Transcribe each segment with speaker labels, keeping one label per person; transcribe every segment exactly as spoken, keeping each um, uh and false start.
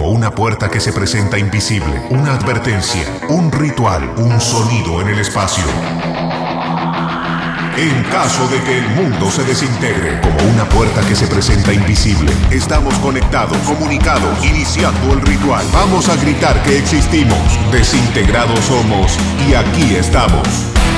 Speaker 1: como una puerta que se presenta invisible, una advertencia, un ritual, un sonido en el espacio. En caso de que el mundo se desintegre, como una puerta que se presenta invisible, estamos conectados, comunicados, iniciando el ritual. Vamos a gritar que existimos, desintegrados somos y aquí estamos.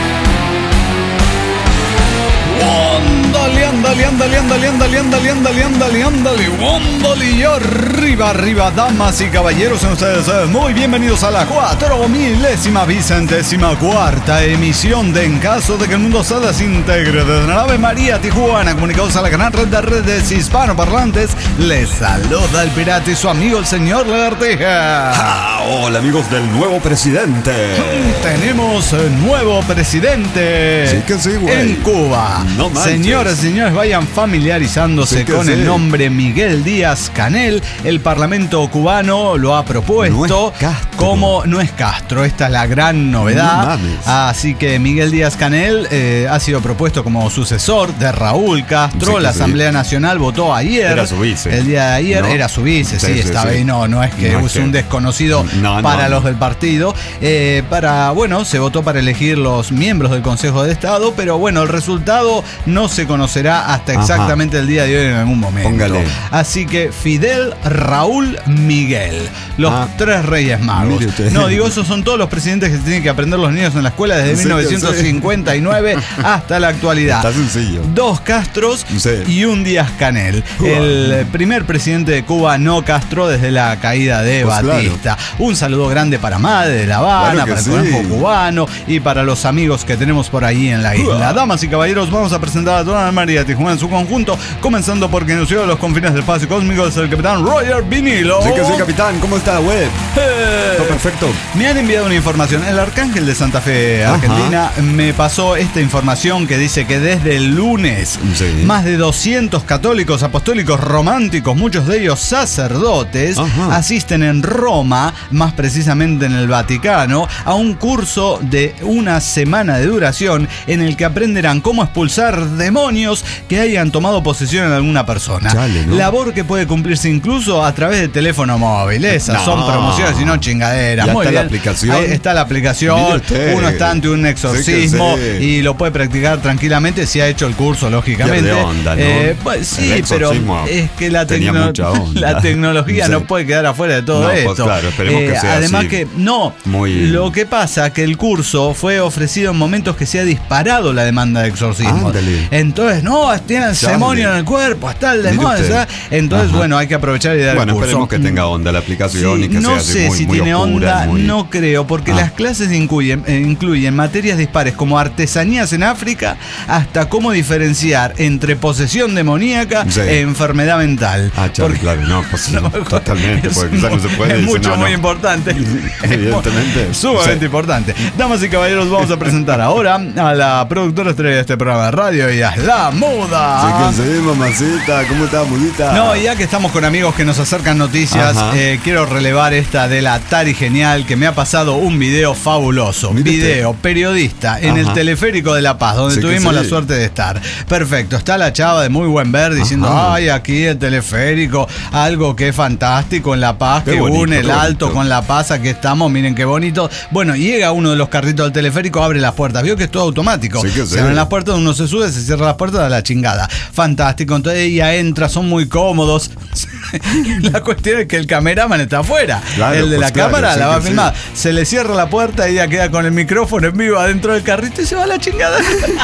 Speaker 2: Ándale, ándale, ándale, ándale, ándale, ándale, ándale, ándale, ándale, ándale, y arriba, arriba, damas y caballeros, sean ustedes muy bienvenidos a la cuatro milésima vicentésima cuarta emisión de En Caso de que el Mundo se Desintegre desde la Ave María, Tijuana, comunicados a la gran red de redes hispanoparlantes. Les saluda el pirata y su amigo el señor Lagartija.
Speaker 3: Ah, hola amigos del nuevo presidente.
Speaker 2: Tenemos nuevo presidente.
Speaker 3: Sí que sí, güey.
Speaker 2: En Cuba.
Speaker 3: No manches.
Speaker 2: Señoras y señores, vayan familiarizándose
Speaker 3: Sí
Speaker 2: con
Speaker 3: sí.
Speaker 2: el nombre Miguel Díaz-Canel. El Parlamento cubano lo ha propuesto.
Speaker 3: No es Castro.
Speaker 2: Como no es Castro, esta es la gran novedad.
Speaker 3: No mames.
Speaker 2: Así que Miguel Díaz-Canel eh, ha sido propuesto como sucesor de Raúl Castro.
Speaker 3: Sí que
Speaker 2: la
Speaker 3: sí.
Speaker 2: Asamblea Nacional votó ayer.
Speaker 3: Era su vice.
Speaker 2: El día de ayer
Speaker 3: ¿No?
Speaker 2: era su vice, sí,
Speaker 3: Sí, sí,
Speaker 2: estaba
Speaker 3: sí.
Speaker 2: ahí. No, no es que
Speaker 3: No
Speaker 2: es
Speaker 3: es que-
Speaker 2: un desconocido
Speaker 3: No, no,
Speaker 2: para
Speaker 3: no.
Speaker 2: los del partido. Eh, para, bueno, se votó para elegir los miembros del Consejo de Estado, pero bueno, el resultado no se conocerá hasta
Speaker 3: Ajá.
Speaker 2: exactamente el día de hoy en algún momento.
Speaker 3: Póngale.
Speaker 2: Así que Fidel, Raúl, Miguel, los
Speaker 3: Ah.
Speaker 2: tres Reyes Magos.
Speaker 3: Mire usted.
Speaker 2: No, digo, esos son todos los presidentes que tienen que aprender los niños en la escuela desde
Speaker 3: Sí,
Speaker 2: mil novecientos cincuenta y nueve hasta la actualidad.
Speaker 3: Está sencillo.
Speaker 2: Dos Castros
Speaker 3: Sí.
Speaker 2: y un Díaz-Canel. El primer presidente de Cuba no Castro desde la caída de
Speaker 3: Pues
Speaker 2: Batista. Un saludo grande para Made de La Habana,
Speaker 3: Claro que
Speaker 2: para el
Speaker 3: sí.
Speaker 2: Conejo Cubano y para los amigos que tenemos por ahí en la isla. Damas y caballeros, vamos a presentar a toda la María Tijuana en su conjunto, comenzando por quien nos lleva a los confines del espacio cósmico, es el capitán Roger Vinilo.
Speaker 3: Sí que sí, capitán. ¿Cómo está, güey?
Speaker 2: Eh,
Speaker 3: Todo perfecto.
Speaker 2: Me han enviado una información. El Arcángel de Santa Fe, Argentina, me pasó esta información que dice que desde el lunes,
Speaker 3: Sí.
Speaker 2: más de doscientos católicos apostólicos románticos, muchos de ellos sacerdotes,
Speaker 3: Ajá.
Speaker 2: asisten en Roma, más precisamente en el Vaticano, a un curso de una semana de duración en el que aprenderán cómo expulsar demonios que hayan tomado posesión en alguna persona.
Speaker 3: Chale, ¿no?
Speaker 2: Labor que puede cumplirse incluso a través de teléfono móvil. Esas
Speaker 3: No.
Speaker 2: son promociones y no chingaderas.
Speaker 3: Ya
Speaker 2: Muy
Speaker 3: está la
Speaker 2: bien.
Speaker 3: aplicación.
Speaker 2: Ahí está la aplicación.
Speaker 3: Mire usted.
Speaker 2: Uno está ante un exorcismo
Speaker 3: Sí que sí.
Speaker 2: y lo puede practicar tranquilamente si ha hecho el curso, lógicamente.
Speaker 3: Pierde onda, ¿no?
Speaker 2: Eh, pues, sí,
Speaker 3: El
Speaker 2: pero
Speaker 3: exorcismo
Speaker 2: es que la,
Speaker 3: tenía
Speaker 2: tecno-
Speaker 3: mucha onda.
Speaker 2: la tecnología
Speaker 3: Sí.
Speaker 2: no puede quedar afuera de todo
Speaker 3: No, pues
Speaker 2: esto.
Speaker 3: claro, esperemos que sea
Speaker 2: Además
Speaker 3: así.
Speaker 2: que, no,
Speaker 3: Muy-
Speaker 2: lo que pasa que el curso fue ofrecido en momentos que se ha disparado la demanda de exorcismo.
Speaker 3: Ándale.
Speaker 2: Entonces, no, tiene el
Speaker 3: Chale.
Speaker 2: demonio en el cuerpo, está el
Speaker 3: Mire
Speaker 2: demonio.
Speaker 3: usted.
Speaker 2: ¿sabes? Entonces,
Speaker 3: Ajá.
Speaker 2: bueno, hay que aprovechar y dar
Speaker 3: Bueno,
Speaker 2: el curso.
Speaker 3: esperemos que tenga onda la aplicación
Speaker 2: Sí,
Speaker 3: y que
Speaker 2: no
Speaker 3: sea así
Speaker 2: sé
Speaker 3: muy,
Speaker 2: si
Speaker 3: muy
Speaker 2: tiene
Speaker 3: oscura,
Speaker 2: onda,
Speaker 3: muy-
Speaker 2: no creo, porque
Speaker 3: Ah.
Speaker 2: las clases incluyen, eh, incluyen materias dispares como artesanías en África, hasta cómo diferenciar entre posesión demoníaca
Speaker 3: Sí.
Speaker 2: e enfermedad mental.
Speaker 3: Ah, chale,
Speaker 2: Porque-
Speaker 3: claro, no, pues
Speaker 2: No,
Speaker 3: totalmente,
Speaker 2: es
Speaker 3: porque quizás no se puede.
Speaker 2: Es
Speaker 3: dice,
Speaker 2: mucho,
Speaker 3: no,
Speaker 2: muy
Speaker 3: no.
Speaker 2: importante.
Speaker 3: Evidentemente.
Speaker 2: Sumamente
Speaker 3: Sí.
Speaker 2: importante. Damas y caballeros, vamos a presentar ahora a la productora estrella de este programa de radio, y es La Muda.
Speaker 3: Sí que sí, mamacita. ¿Cómo está, mudita?
Speaker 2: No, y ya que estamos con amigos que nos acercan noticias,
Speaker 3: Ajá.
Speaker 2: eh, quiero relevar esta de la Tari Genial, que me ha pasado un video fabuloso.
Speaker 3: Mire
Speaker 2: Video, periodista, en el
Speaker 3: Ajá.
Speaker 2: Teleférico de La Paz, donde
Speaker 3: Sí que
Speaker 2: tuvimos
Speaker 3: sí.
Speaker 2: la suerte de estar. Perfecto, está la chava de muy buen ver diciendo,
Speaker 3: Ajá.
Speaker 2: ay, aquí el teleférico, algo que es fantástico en La Paz,
Speaker 3: Qué
Speaker 2: que
Speaker 3: bonito,
Speaker 2: une el
Speaker 3: qué
Speaker 2: Alto
Speaker 3: bonito.
Speaker 2: con La Paz, aquí estamos, miren qué bonito. Bueno, llega uno de los carritos del teleférico, abre las puertas, vio que es todo automático.
Speaker 3: Sí que sí.
Speaker 2: Se abren las puertas, uno se sube, se cierra las puertas, da la chingada. Fantástico, entonces ella entra, son muy cómodos. La cuestión es que el cameraman está afuera.
Speaker 3: Claro,
Speaker 2: el de
Speaker 3: pues
Speaker 2: la
Speaker 3: claro,
Speaker 2: cámara
Speaker 3: sí
Speaker 2: la va a
Speaker 3: que
Speaker 2: filmar. Se le cierra la puerta y ella queda con el micrófono en vivo adentro del carrito y se va a la chingada.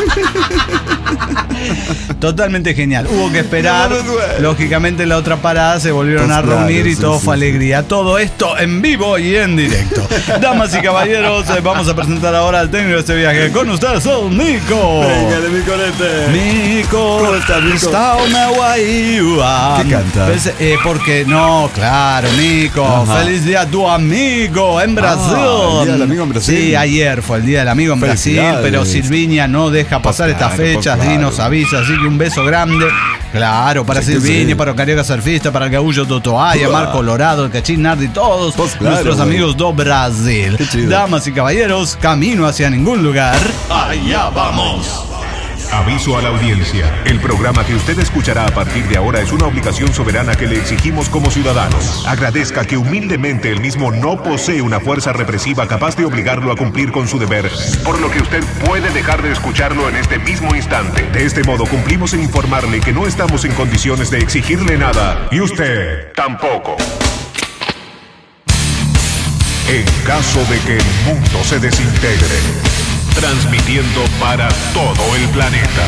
Speaker 2: Totalmente genial. Hubo que esperar.
Speaker 3: No me duele.
Speaker 2: Lógicamente en la otra parada se volvieron
Speaker 3: Pues
Speaker 2: a reunir
Speaker 3: claro,
Speaker 2: y
Speaker 3: sí,
Speaker 2: todo
Speaker 3: sí,
Speaker 2: fue
Speaker 3: sí.
Speaker 2: alegría. Todo esto en vivo y en directo. Damas y caballeros, eh, vamos a presentar ahora al técnico de este viaje. Con ustedes, el Nico.
Speaker 3: Véngale, mi colete.
Speaker 2: Mico,
Speaker 3: ¿Cómo está, Mico?
Speaker 2: está una guayúa.
Speaker 3: ¿Qué canta?
Speaker 2: Pues, eh, porque no, claro, Mico.
Speaker 3: Ajá.
Speaker 2: Feliz día a tu amigo en Brasil.
Speaker 3: Ah, el día del amigo en Brasil.
Speaker 2: Sí, ayer fue el día del amigo en Brasil,
Speaker 3: Felicidades.
Speaker 2: pero Silviña no deja pasar
Speaker 3: Pues
Speaker 2: estas
Speaker 3: claro, pues
Speaker 2: fechas y
Speaker 3: claro.
Speaker 2: nos avisa, así que un beso grande. Claro, para
Speaker 3: Sí que
Speaker 2: Silviña,
Speaker 3: sí.
Speaker 2: para el Carioca Surfista, para el Gaullo Totoaya,
Speaker 3: Uah.
Speaker 2: Marco Lorado, el Cachín Nardi, todos
Speaker 3: Pues claro,
Speaker 2: nuestros
Speaker 3: güey.
Speaker 2: amigos do Brasil.
Speaker 3: Qué chido.
Speaker 2: Damas y caballeros, camino hacia ningún lugar.
Speaker 1: Allá vamos. Aviso a la audiencia. El programa que usted escuchará a partir de ahora es una obligación soberana que le exigimos como ciudadanos. Agradezca que humildemente el mismo no posee una fuerza represiva capaz de obligarlo a cumplir con su deber, por lo que usted puede dejar de escucharlo en este mismo instante. De este modo cumplimos en informarle que no estamos en condiciones de exigirle nada y usted tampoco. En caso de que el mundo se desintegre, transmitiendo para todo el planeta.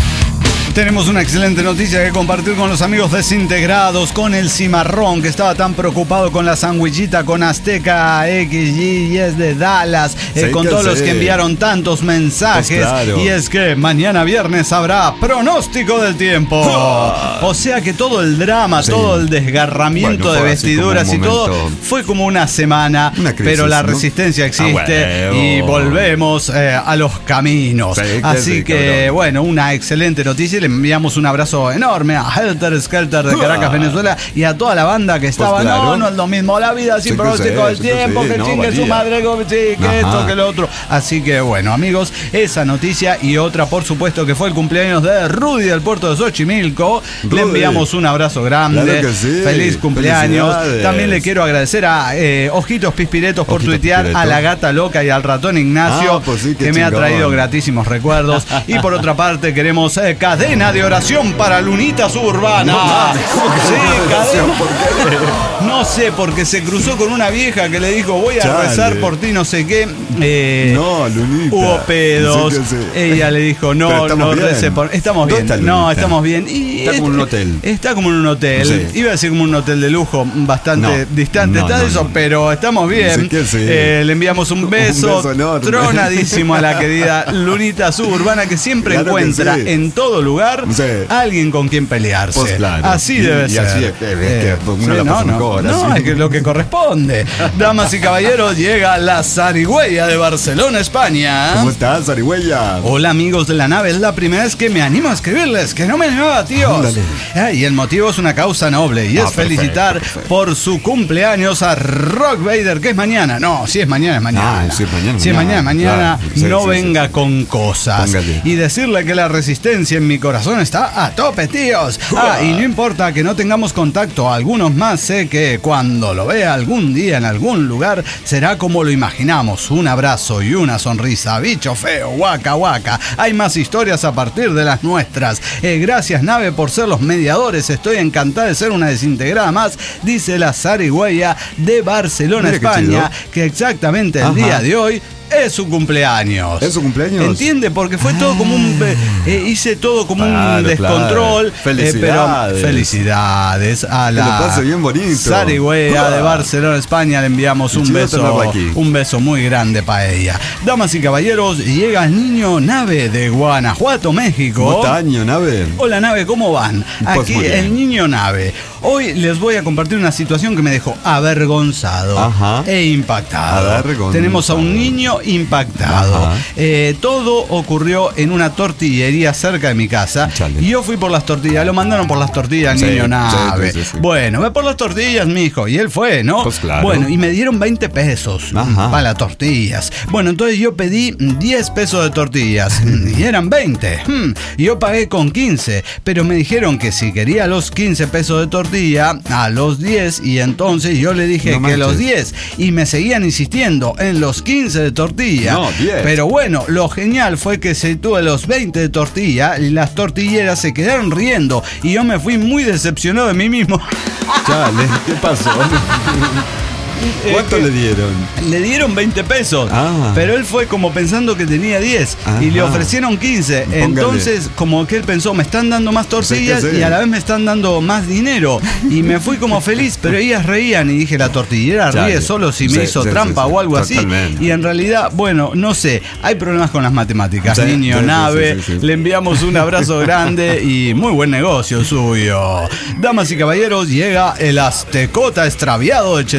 Speaker 2: Tenemos una excelente noticia que compartir con los amigos desintegrados, con el Cimarrón, que estaba tan preocupado con la sandwichita, con Azteca X G y es de Dallas, eh,
Speaker 3: Sí,
Speaker 2: con
Speaker 3: que
Speaker 2: todos los
Speaker 3: sí.
Speaker 2: que enviaron tantos mensajes.
Speaker 3: Pues claro.
Speaker 2: Y es que mañana viernes habrá pronóstico del tiempo. O sea que todo el drama,
Speaker 3: Sí.
Speaker 2: todo el desgarramiento
Speaker 3: Bueno,
Speaker 2: de
Speaker 3: fue así
Speaker 2: vestiduras
Speaker 3: como
Speaker 2: y
Speaker 3: un
Speaker 2: todo
Speaker 3: momento.
Speaker 2: fue como una semana,
Speaker 3: Una crisis,
Speaker 2: pero la
Speaker 3: ¿no?
Speaker 2: resistencia existe
Speaker 3: Ah, bueno.
Speaker 2: y volvemos eh, a los caminos.
Speaker 3: Sí, que
Speaker 2: Así
Speaker 3: sí,
Speaker 2: que,
Speaker 3: cabrón.
Speaker 2: bueno, una excelente noticia y le enviamos un abrazo enorme a Helter Skelter de Caracas, Venezuela, y a toda la banda que estaba,
Speaker 3: claro.
Speaker 2: no, no es lo mismo, la vida sin
Speaker 3: Sí que
Speaker 2: pronóstico del
Speaker 3: sí, sí que
Speaker 2: tiempo,
Speaker 3: sí,
Speaker 2: que
Speaker 3: no,
Speaker 2: chingue su
Speaker 3: varía.
Speaker 2: madre, que, sí, que
Speaker 3: Ajá.
Speaker 2: esto, que lo otro. Así que, bueno, amigos, esa noticia y otra, por supuesto, que fue el cumpleaños de Rudy del puerto de Xochimilco. Le
Speaker 3: Rudy.
Speaker 2: enviamos un abrazo grande.
Speaker 3: Claro que sí.
Speaker 2: Feliz cumpleaños.
Speaker 3: Felicidades.
Speaker 2: También le quiero agradecer a eh, Ojitos Pispiretos por
Speaker 3: Ojitos
Speaker 2: tuitear,
Speaker 3: Pispiretos.
Speaker 2: a la Gata Loca y al ratón Ignacio,
Speaker 3: Ah, pues sí, qué
Speaker 2: que me ha
Speaker 3: chingón.
Speaker 2: traído gratísimos recuerdos. Y por otra parte, queremos eh, cadena de oración para Lunita Suburbana.
Speaker 3: No mames, ¿cómo que
Speaker 2: Sí,
Speaker 3: cadena de oración?
Speaker 2: cadena.
Speaker 3: ¿Por qué?
Speaker 2: No sé, porque se cruzó con una vieja que le dijo, voy a
Speaker 3: Chale.
Speaker 2: rezar por ti, no sé qué. Eh,
Speaker 3: No, Lunita.
Speaker 2: Hubo pedos.
Speaker 3: Sí que sí.
Speaker 2: Ella le dijo,
Speaker 3: Pero
Speaker 2: no,
Speaker 3: estamos
Speaker 2: no
Speaker 3: bien.
Speaker 2: rece por. Estamos
Speaker 3: ¿Dónde
Speaker 2: bien.
Speaker 3: está
Speaker 2: No,
Speaker 3: Lunita?
Speaker 2: estamos bien. Y
Speaker 3: Está como en un hotel.
Speaker 2: Está como en un hotel.
Speaker 3: Sí.
Speaker 2: Iba a decir como un hotel de lujo, bastante
Speaker 3: No.
Speaker 2: distante
Speaker 3: No,
Speaker 2: está de
Speaker 3: no,
Speaker 2: eso,
Speaker 3: no.
Speaker 2: pero estamos bien.
Speaker 3: Sí que sí.
Speaker 2: Eh, le enviamos un beso,
Speaker 3: beso enorme.
Speaker 2: tronadísimo a la querida Lunita Suburbana, que siempre
Speaker 3: Claro que
Speaker 2: encuentra
Speaker 3: sí.
Speaker 2: en todo lugar
Speaker 3: Sí.
Speaker 2: a alguien con quien pelearse.
Speaker 3: Pues claro.
Speaker 2: Así
Speaker 3: Y-
Speaker 2: debe
Speaker 3: y
Speaker 2: ser.
Speaker 3: así es, es que
Speaker 2: Eh,
Speaker 3: uno la
Speaker 2: no,
Speaker 3: pasa
Speaker 2: no,
Speaker 3: mejor,
Speaker 2: no,
Speaker 3: así.
Speaker 2: es que es lo que corresponde. Damas y caballeros, llega la zarigüeya de Barcelona, España.
Speaker 3: ¿Cómo estás, Zarigüeya?
Speaker 2: Hola amigos de la nave, es la primera vez que me animo a escribirles, que no me animaba, tíos.
Speaker 3: Ándale.
Speaker 2: Ah, y el motivo es una causa noble y
Speaker 3: Ah,
Speaker 2: es felicitar
Speaker 3: perfecto, perfecto.
Speaker 2: por su cumpleaños a Rock Vader, que es mañana. No, si es mañana, es mañana.
Speaker 3: Ah, sí es mañana,
Speaker 2: Si es mañana,
Speaker 3: mañana.
Speaker 2: mañana,
Speaker 3: Claro, sí,
Speaker 2: no
Speaker 3: sí,
Speaker 2: venga
Speaker 3: sí, sí.
Speaker 2: con cosas.
Speaker 3: Póngale.
Speaker 2: Y decirle que la resistencia en mi corazón está a tope, tíos. Ah, y no importa que no tengamos contacto, algunos más sé que cuando lo vea algún día en algún lugar será como lo imaginamos, un abrazo y una sonrisa, bicho feo, guaca guaca. Hay más historias a partir de las nuestras. Eh, gracias nave por ser los mediadores, estoy encantada de ser una desintegrada más, dice la zarigüeya de Barcelona,
Speaker 3: Mira qué
Speaker 2: España,
Speaker 3: chido.
Speaker 2: que exactamente el
Speaker 3: Ajá.
Speaker 2: día de hoy es su cumpleaños.
Speaker 3: ¿Es su cumpleaños?
Speaker 2: ¿Entiende? Porque fue todo como un... eh, eh, hice todo como
Speaker 3: Claro,
Speaker 2: un descontrol.
Speaker 3: claro.
Speaker 2: eh, pero
Speaker 3: Felicidades.
Speaker 2: felicidades a
Speaker 3: Que
Speaker 2: la...
Speaker 3: lo pase bien bonito.
Speaker 2: zarigüeya de
Speaker 3: Ah.
Speaker 2: Barcelona, España. Le enviamos
Speaker 3: Qué
Speaker 2: un
Speaker 3: chido
Speaker 2: beso,
Speaker 3: tenerla aquí.
Speaker 2: un beso muy grande para ella. Damas y caballeros, llega el niño Nave de Guanajuato, México.
Speaker 3: ¿Cómo está, año, nave?
Speaker 2: Hola Nave, ¿cómo van?
Speaker 3: Pues
Speaker 2: Aquí
Speaker 3: muy bien.
Speaker 2: el niño Nave. Hoy les voy a compartir una situación que me dejó avergonzado
Speaker 3: Ajá.
Speaker 2: e impactado.
Speaker 3: Avergonzado.
Speaker 2: Tenemos a un niño impactado.
Speaker 3: Ajá.
Speaker 2: Eh, todo ocurrió en una tortillería cerca de mi casa.
Speaker 3: Chale.
Speaker 2: Y yo fui por las tortillas. Lo mandaron por las tortillas al
Speaker 3: Sí,
Speaker 2: niño
Speaker 3: sí,
Speaker 2: Nave.
Speaker 3: sí, sí, sí.
Speaker 2: Bueno, ve por las tortillas, mijo. Y él fue, ¿no?
Speaker 3: Pues claro.
Speaker 2: Bueno, y me dieron veinte pesos
Speaker 3: Ajá.
Speaker 2: para las tortillas. Bueno, entonces yo pedí diez pesos de tortillas. Y eran veinte. Hmm, y yo pagué con quince. Pero me dijeron que si quería los quince pesos de tortilla, a los diez. Y entonces yo le dije
Speaker 3: No
Speaker 2: que
Speaker 3: manches.
Speaker 2: los diez. Y me seguían insistiendo en los quince de tortilla.
Speaker 3: No, diez.
Speaker 2: Pero bueno, lo genial fue que se tuve los veinte de tortilla y las tortilleras se quedaron riendo. Y yo me fui muy decepcionado de mí mismo.
Speaker 3: Chale, ¿qué pasó? ¿Cuánto
Speaker 2: Eh, que-
Speaker 3: le dieron?
Speaker 2: Le dieron veinte pesos,
Speaker 3: Ah.
Speaker 2: pero él fue como pensando que tenía diez y le
Speaker 3: Ajá.
Speaker 2: ofrecieron quince.
Speaker 3: Póngale.
Speaker 2: Entonces, como que él pensó, me están dando más tortillas
Speaker 3: Sí que sí.
Speaker 2: y a la vez me están dando más dinero. Y me fui como feliz, pero ellas reían y dije, la tortillera
Speaker 3: Chale.
Speaker 2: ríe solo si me
Speaker 3: Sí,
Speaker 2: hizo
Speaker 3: sí,
Speaker 2: trampa
Speaker 3: sí, sí.
Speaker 2: o algo así.
Speaker 3: Totalmente.
Speaker 2: Y en realidad, bueno, no sé, hay problemas con las matemáticas.
Speaker 3: Sí,
Speaker 2: Niño
Speaker 3: sí, sí,
Speaker 2: Nave,
Speaker 3: sí, sí, sí.
Speaker 2: le enviamos un abrazo grande y muy buen negocio suyo. Damas y caballeros, llega el aztecota extraviado de Chetumal,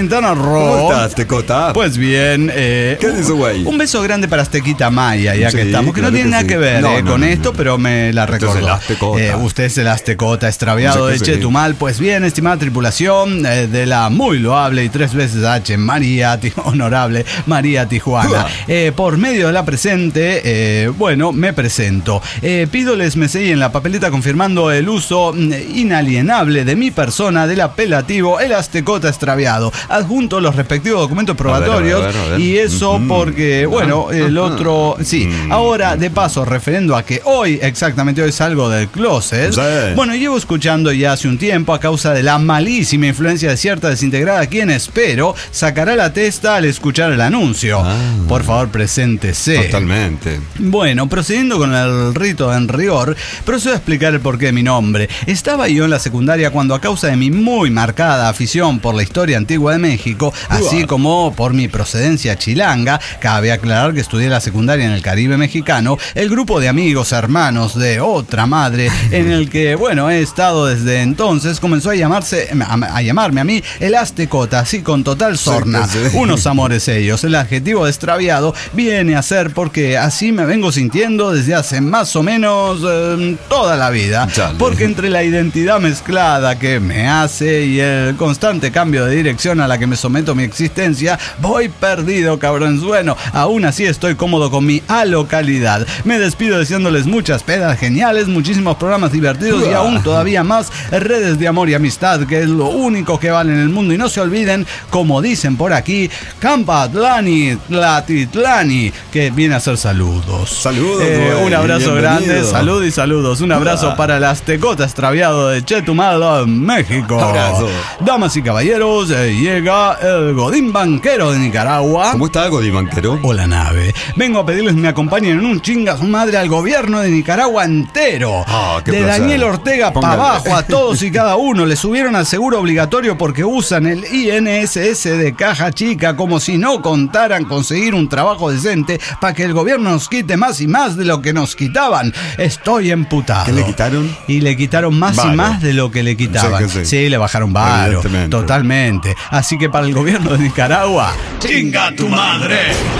Speaker 2: Quintana Roo.
Speaker 3: ¿Cómo estás, Tecota?
Speaker 2: Pues bien, eh,
Speaker 3: ¿Qué dice, güey?
Speaker 2: un beso grande para Aztequita Maya, ya
Speaker 3: Sí,
Speaker 2: que estamos, que
Speaker 3: claro
Speaker 2: no tiene
Speaker 3: que
Speaker 2: nada
Speaker 3: sí.
Speaker 2: que ver
Speaker 3: No,
Speaker 2: eh,
Speaker 3: no,
Speaker 2: con
Speaker 3: no,
Speaker 2: esto,
Speaker 3: no.
Speaker 2: pero me la
Speaker 3: Usted es
Speaker 2: recordó.
Speaker 3: el Aztecota.
Speaker 2: Eh, usted es el Aztecota extraviado
Speaker 3: Sí,
Speaker 2: de
Speaker 3: sí.
Speaker 2: Chetumal. Pues bien, estimada tripulación eh, de la muy loable y tres veces H, María, Ti- honorable María Tijuana. Eh, por medio de la presente, eh, bueno, me presento. Eh, pido les me en la papeleta confirmando el uso mm, inalienable de mi persona del apelativo el Aztecota extraviado. Adjunto los respectivos documentos probatorios.
Speaker 3: A ver, a ver, a ver.
Speaker 2: Y eso
Speaker 3: Ujú.
Speaker 2: porque, bueno, el otro... Sí,
Speaker 3: Mm.
Speaker 2: ahora de paso, referendo a que hoy, exactamente hoy salgo del closet.
Speaker 3: Sí.
Speaker 2: Bueno, llevo escuchando ya hace un tiempo a causa de la malísima influencia de cierta desintegrada quien espero sacará la testa al escuchar el anuncio.
Speaker 3: Ah.
Speaker 2: Por favor, preséntese.
Speaker 3: Totalmente.
Speaker 2: Bueno, procediendo con el rito en rigor, procedo a explicar el porqué de mi nombre. Estaba yo en la secundaria cuando, a causa de mi muy marcada afición por la historia antigua de México, así como por mi procedencia chilanga, cabe aclarar que estudié la secundaria en el Caribe mexicano, el grupo de amigos hermanos de otra madre en el que, bueno, he estado desde entonces, comenzó a llamarse a, a llamarme a mí el Aztecota, así con total sorna.
Speaker 3: Sí, sí.
Speaker 2: Unos amores ellos. El adjetivo de extraviado viene a ser porque así me vengo sintiendo desde hace más o menos eh, toda la vida.
Speaker 3: Chale.
Speaker 2: Porque entre la identidad mezclada que me hace y el constante cambio de dirección a la que me someto mi existencia, voy perdido, cabronzueno. Aún así estoy cómodo con mi alocalidad. Me despido deseándoles muchas pedas geniales, muchísimos programas divertidos y aún todavía más redes de amor y amistad, que es lo único que vale en el mundo. Y no se olviden, como dicen por aquí, Campatlani, Tlatitlani, que viene a ser saludos.
Speaker 3: Saludos,
Speaker 2: Eh,
Speaker 3: güey,
Speaker 2: un abrazo
Speaker 3: bienvenido.
Speaker 2: grande, salud y saludos. Un abrazo
Speaker 3: Ah.
Speaker 2: para el Aztecota extraviado de Chetumal, México.
Speaker 3: Abrazo.
Speaker 2: Damas y caballeros, eh, llega el Godín Banquero de Nicaragua.
Speaker 3: ¿Cómo está, Godi Banquero?
Speaker 2: O la nave. Vengo a pedirles me acompañen en un chinga su madre al gobierno de Nicaragua entero.
Speaker 3: Ah, qué
Speaker 2: de
Speaker 3: placer.
Speaker 2: Daniel Ortega para
Speaker 3: Póngale.
Speaker 2: abajo a todos y cada uno. Le subieron al seguro obligatorio porque usan el I N S S de caja chica, como si no contaran conseguir un trabajo decente para que el gobierno nos quite más y más de lo que nos quitaban. Estoy emputado.
Speaker 3: ¿Qué le quitaron?
Speaker 2: Y le quitaron más
Speaker 3: Varo.
Speaker 2: y más de lo que le quitaban.
Speaker 3: Sí, que sí.
Speaker 2: Sí, le bajaron varo.
Speaker 3: Evidentemente.
Speaker 2: Totalmente. Así que para el gobierno de Nicaragua, ¡chinga tu madre!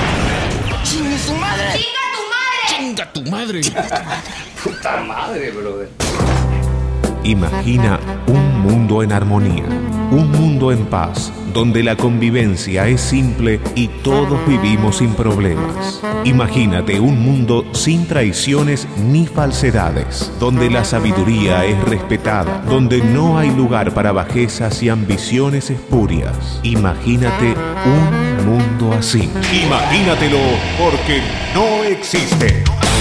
Speaker 4: ¡Chinga su madre!
Speaker 5: ¡Chinga tu madre!
Speaker 4: ¡Puta madre, brother!
Speaker 6: Imagina un mundo en armonía, un mundo en paz, donde la convivencia es simple y todos vivimos sin problemas. Imagínate un mundo sin traiciones ni falsedades, donde la sabiduría es respetada, donde no hay lugar para bajezas y ambiciones espurias. Imagínate un mundo así. Imagínatelo porque no existe.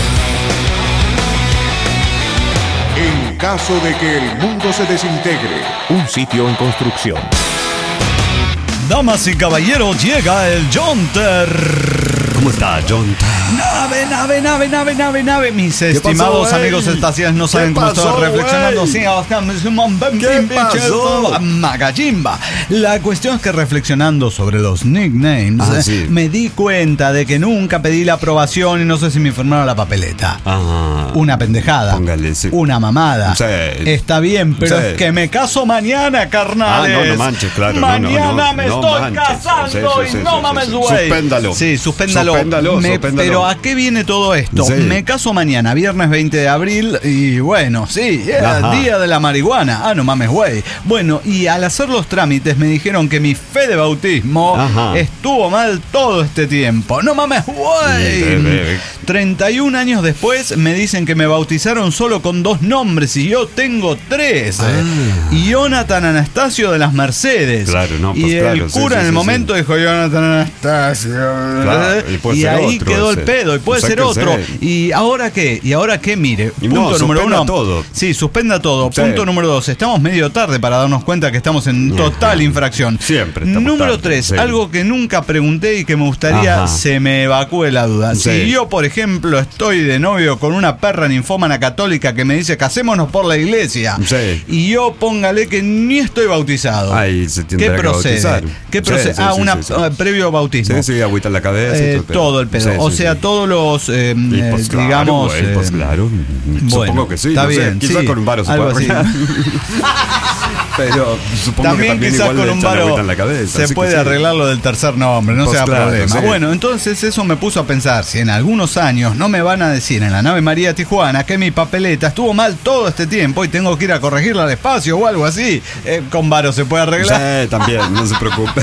Speaker 1: En caso de que el mundo se desintegre,
Speaker 6: Un sitio en construcción.
Speaker 2: Damas y caballeros, llega el Jonter.
Speaker 3: ¿Cómo está, John?
Speaker 2: Nave, nave, nave, nave, nave, nave. Mis
Speaker 3: pasó,
Speaker 2: estimados
Speaker 3: güey?
Speaker 2: amigos espaciales no saben
Speaker 3: ¿Qué
Speaker 2: cómo
Speaker 3: pasó,
Speaker 2: estoy reflexionando.
Speaker 3: güey?
Speaker 2: Sí,
Speaker 3: ¿Qué pasó?
Speaker 2: Magajimba. La cuestión es que reflexionando sobre los nicknames,
Speaker 3: Ah,
Speaker 2: eh,
Speaker 3: sí.
Speaker 2: me di cuenta de que nunca pedí la aprobación y no sé si me informaron la papeleta.
Speaker 3: Ah.
Speaker 2: Una pendejada.
Speaker 3: Póngale, sí.
Speaker 2: Una mamada.
Speaker 3: Sí.
Speaker 2: Está bien, pero
Speaker 3: Sí.
Speaker 2: es que me caso mañana, carnales.
Speaker 3: Ah, no, no manches, claro, no, no,
Speaker 2: Mañana
Speaker 3: no,
Speaker 2: me
Speaker 3: no
Speaker 2: estoy
Speaker 3: manches.
Speaker 2: casando
Speaker 3: Sí, sí,
Speaker 2: y
Speaker 3: sí,
Speaker 2: no
Speaker 3: sí,
Speaker 2: mames,
Speaker 3: sí.
Speaker 2: güey.
Speaker 3: Suspéndalo.
Speaker 2: Sí, suspéndalo.
Speaker 3: Suspéndalo,
Speaker 2: Me-
Speaker 3: suspéndalo.
Speaker 2: Pero ¿a qué viene todo esto?
Speaker 3: Sí.
Speaker 2: Me caso mañana, viernes veinte de abril, y bueno, sí, era
Speaker 3: Ajá.
Speaker 2: día de la marihuana. Ah, no mames, güey. Bueno, y al hacer los trámites me dijeron que mi fe de bautismo
Speaker 3: Ajá.
Speaker 2: estuvo mal todo este tiempo. No mames,
Speaker 3: Eh,
Speaker 2: güey.
Speaker 3: eh,
Speaker 2: treinta y un años después me dicen que me bautizaron solo con dos nombres y yo tengo tres.
Speaker 3: Ah.
Speaker 2: Jonathan Anastasio de las Mercedes.
Speaker 3: Claro, no, pues
Speaker 2: y
Speaker 3: claro,
Speaker 2: el
Speaker 3: sí,
Speaker 2: cura
Speaker 3: sí,
Speaker 2: en el
Speaker 3: sí,
Speaker 2: momento dijo Jonathan Anastasio.
Speaker 3: Claro, y puede
Speaker 2: y
Speaker 3: ser
Speaker 2: ahí
Speaker 3: otro
Speaker 2: quedó
Speaker 3: ese.
Speaker 2: el pedo. Y puede ser
Speaker 3: Sáquese.
Speaker 2: otro. ¿Y ahora qué? ¿Y ahora qué? Mire,
Speaker 3: Y
Speaker 2: punto
Speaker 3: no,
Speaker 2: número
Speaker 3: suspenda
Speaker 2: uno.
Speaker 3: todo.
Speaker 2: Sí, suspenda todo.
Speaker 3: Sí.
Speaker 2: Punto número dos. Estamos medio tarde para darnos cuenta que estamos en total infracción.
Speaker 3: Siempre estamos
Speaker 2: Número
Speaker 3: tarde,
Speaker 2: tres.
Speaker 3: sí.
Speaker 2: Algo que nunca pregunté y que me gustaría
Speaker 3: Ajá.
Speaker 2: se me evacúe la duda.
Speaker 3: Sí.
Speaker 2: Si yo, por ejemplo, estoy de novio con una perra ninfómana católica que me dice casémonos por la iglesia,
Speaker 3: Sí.
Speaker 2: y yo póngale que ni estoy bautizado,
Speaker 3: Ahí se
Speaker 2: ¿qué
Speaker 3: tendrá que
Speaker 2: procede?
Speaker 3: bautizar.
Speaker 2: ¿Qué
Speaker 3: Sí,
Speaker 2: procede?
Speaker 3: sí,
Speaker 2: ah,
Speaker 3: sí,
Speaker 2: una
Speaker 3: sí, sí.
Speaker 2: eh, previo bautismo.
Speaker 3: Sí, sí, agüita en la cabeza. y
Speaker 2: Eh,
Speaker 3: todo el
Speaker 2: todo el pedo.
Speaker 3: Sí,
Speaker 2: o
Speaker 3: sí,
Speaker 2: sea,
Speaker 3: sí.
Speaker 2: todos los, eh,
Speaker 3: Y
Speaker 2: eh,
Speaker 3: pues claro,
Speaker 2: digamos...
Speaker 3: güey, pues
Speaker 2: eh,
Speaker 3: claro.
Speaker 2: bueno,
Speaker 3: Supongo que sí.
Speaker 2: está
Speaker 3: no sé,
Speaker 2: bien,
Speaker 3: quizás
Speaker 2: sí,
Speaker 3: con un varo se
Speaker 2: algo
Speaker 3: puede
Speaker 2: así.
Speaker 3: arreglar. Pero supongo
Speaker 2: También,
Speaker 3: que también
Speaker 2: quizás
Speaker 3: igual
Speaker 2: con
Speaker 3: le
Speaker 2: un
Speaker 3: echan
Speaker 2: varo
Speaker 3: agüita en la cabeza.
Speaker 2: se
Speaker 3: así que
Speaker 2: puede
Speaker 3: sí.
Speaker 2: arreglar lo del tercer nombre, no
Speaker 3: Pues
Speaker 2: sea
Speaker 3: claro,
Speaker 2: problema.
Speaker 3: sí.
Speaker 2: Bueno, entonces eso me puso a pensar, si en algunos años no me van a decir en la nave María Tijuana que mi papeleta estuvo mal todo este tiempo y tengo que ir a corregirla al espacio o algo así, eh, con varo se puede arreglar.
Speaker 3: Sí, también, no se preocupe.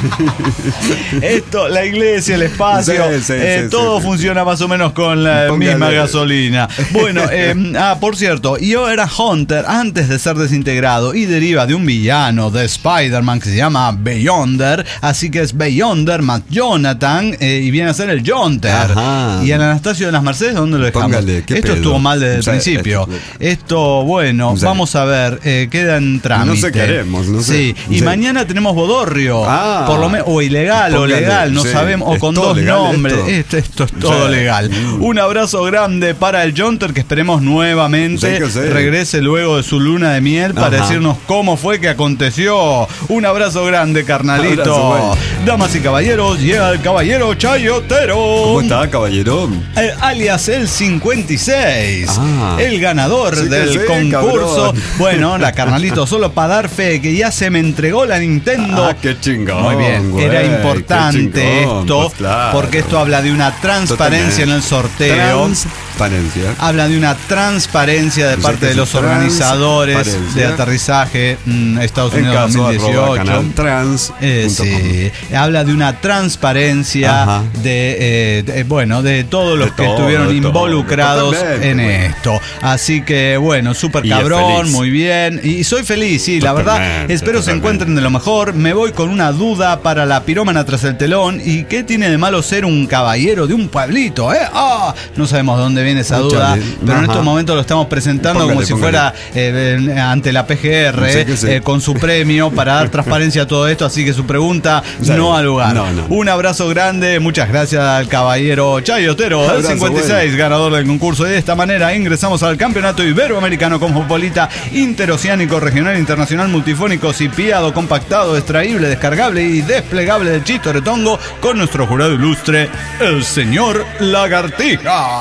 Speaker 2: Esto, la iglesia, el espacio,
Speaker 3: Sí, sí,
Speaker 2: eh,
Speaker 3: sí,
Speaker 2: todo
Speaker 3: sí, sí.
Speaker 2: funciona más o menos con la
Speaker 3: Póngale.
Speaker 2: misma gasolina. Bueno, eh, ah, por cierto, yo era Hunter antes de ser desintegrado y deriva de un villano de Spider-Man que se llama Beyonder, así que es Beyonder más Jonathan eh, y viene a ser el Jonter.
Speaker 3: Ajá.
Speaker 2: Y el Anastasio de las Mercedes, ¿dónde lo dejamos?
Speaker 3: Póngale, ¿qué
Speaker 2: Esto
Speaker 3: pedo?
Speaker 2: estuvo mal desde el
Speaker 3: Sí,
Speaker 2: principio.
Speaker 3: esto-
Speaker 2: Esto, bueno,
Speaker 3: Sí.
Speaker 2: vamos a ver, eh, queda en trámite.
Speaker 3: No sé qué haremos, no sé.
Speaker 2: Sí, y
Speaker 3: Sí.
Speaker 2: mañana tenemos Bodorrio.
Speaker 3: Ah.
Speaker 2: por lo menos, o ilegal o
Speaker 3: Póngale,
Speaker 2: legal, no
Speaker 3: sí.
Speaker 2: sabemos, o
Speaker 3: ¿Es
Speaker 2: con
Speaker 3: todo
Speaker 2: dos
Speaker 3: legal
Speaker 2: nombres.
Speaker 3: esto?
Speaker 2: Esto, esto es todo
Speaker 3: Sí.
Speaker 2: legal.
Speaker 3: Mm.
Speaker 2: Un abrazo grande para el Jonter, que esperemos nuevamente
Speaker 3: Sí, que sí.
Speaker 2: regrese luego de su luna de miel para
Speaker 3: Ajá.
Speaker 2: decirnos cómo fue que aconteció. Un abrazo grande, carnalito.
Speaker 3: Abrazo, güey.
Speaker 2: Damas y caballeros, llega el caballero Chayotero.
Speaker 3: ¿Cómo está, caballero?
Speaker 2: Eh, alias el cincuenta y seis,
Speaker 3: Ah.
Speaker 2: el ganador
Speaker 3: Sí que
Speaker 2: del
Speaker 3: sí,
Speaker 2: concurso.
Speaker 3: cabrón.
Speaker 2: Bueno, la carnalito, solo para dar fe que ya se me entregó la Nintendo.
Speaker 3: Ah, qué chingón.
Speaker 2: Muy bien,
Speaker 3: güey,
Speaker 2: era
Speaker 3: qué
Speaker 2: importante
Speaker 3: chingón,
Speaker 2: esto,
Speaker 3: pues claro.
Speaker 2: porque esto habla de una transparencia
Speaker 3: Totalmente.
Speaker 2: en el sorteo.
Speaker 3: Transparencia.
Speaker 2: Habla de una transparencia de
Speaker 3: O sea
Speaker 2: parte
Speaker 3: que
Speaker 2: de
Speaker 3: es
Speaker 2: los organizadores
Speaker 3: transparencia.
Speaker 2: de aterrizaje mm, Estados
Speaker 3: En
Speaker 2: Unidos
Speaker 3: caso, arroba
Speaker 2: dos mil dieciocho.
Speaker 3: canal trans.
Speaker 2: Eh,
Speaker 3: punto
Speaker 2: sí, habla de una transparencia
Speaker 3: Ajá.
Speaker 2: de, eh, de- bueno, de todos los
Speaker 3: De
Speaker 2: que
Speaker 3: todo,
Speaker 2: estuvieron
Speaker 3: de todo,
Speaker 2: involucrados
Speaker 3: totalmente,
Speaker 2: en
Speaker 3: güey.
Speaker 2: esto. Así que bueno, súper
Speaker 3: Y es
Speaker 2: cabrón,
Speaker 3: feliz.
Speaker 2: muy bien. Y soy feliz, sí, la verdad.
Speaker 3: Totalmente,
Speaker 2: Espero se
Speaker 3: totalmente.
Speaker 2: encuentren de lo mejor. Me voy con una duda para la pirómana tras el telón. ¿Y qué tiene de malo ser un caballero de un pueblito? ¿Eh? Ah, no sabemos de dónde viene esa duda,
Speaker 3: Chale.
Speaker 2: pero en
Speaker 3: Ajá.
Speaker 2: estos momentos lo estamos presentando
Speaker 3: Póngale,
Speaker 2: como si
Speaker 3: póngale.
Speaker 2: fuera eh, ante la P G R,
Speaker 3: Sí que sí.
Speaker 2: eh, con su premio para dar transparencia a todo esto. Así que su pregunta
Speaker 3: Sí.
Speaker 2: no al lugar.
Speaker 3: No, no.
Speaker 2: Un abrazo grande, muchas gracias al caballero Chayotero del
Speaker 3: Abrazo,
Speaker 2: cincuenta y seis, ganador del concurso. Y de esta manera ingresamos al Campeonato Iberoamericano Cosmopolita Interoceánico Regional Internacional Multifónico Cipiado, compactado, extraíble, descargable y desplegable del Chistoretongo con nuestro jurado ilustre, el señor Lagartija.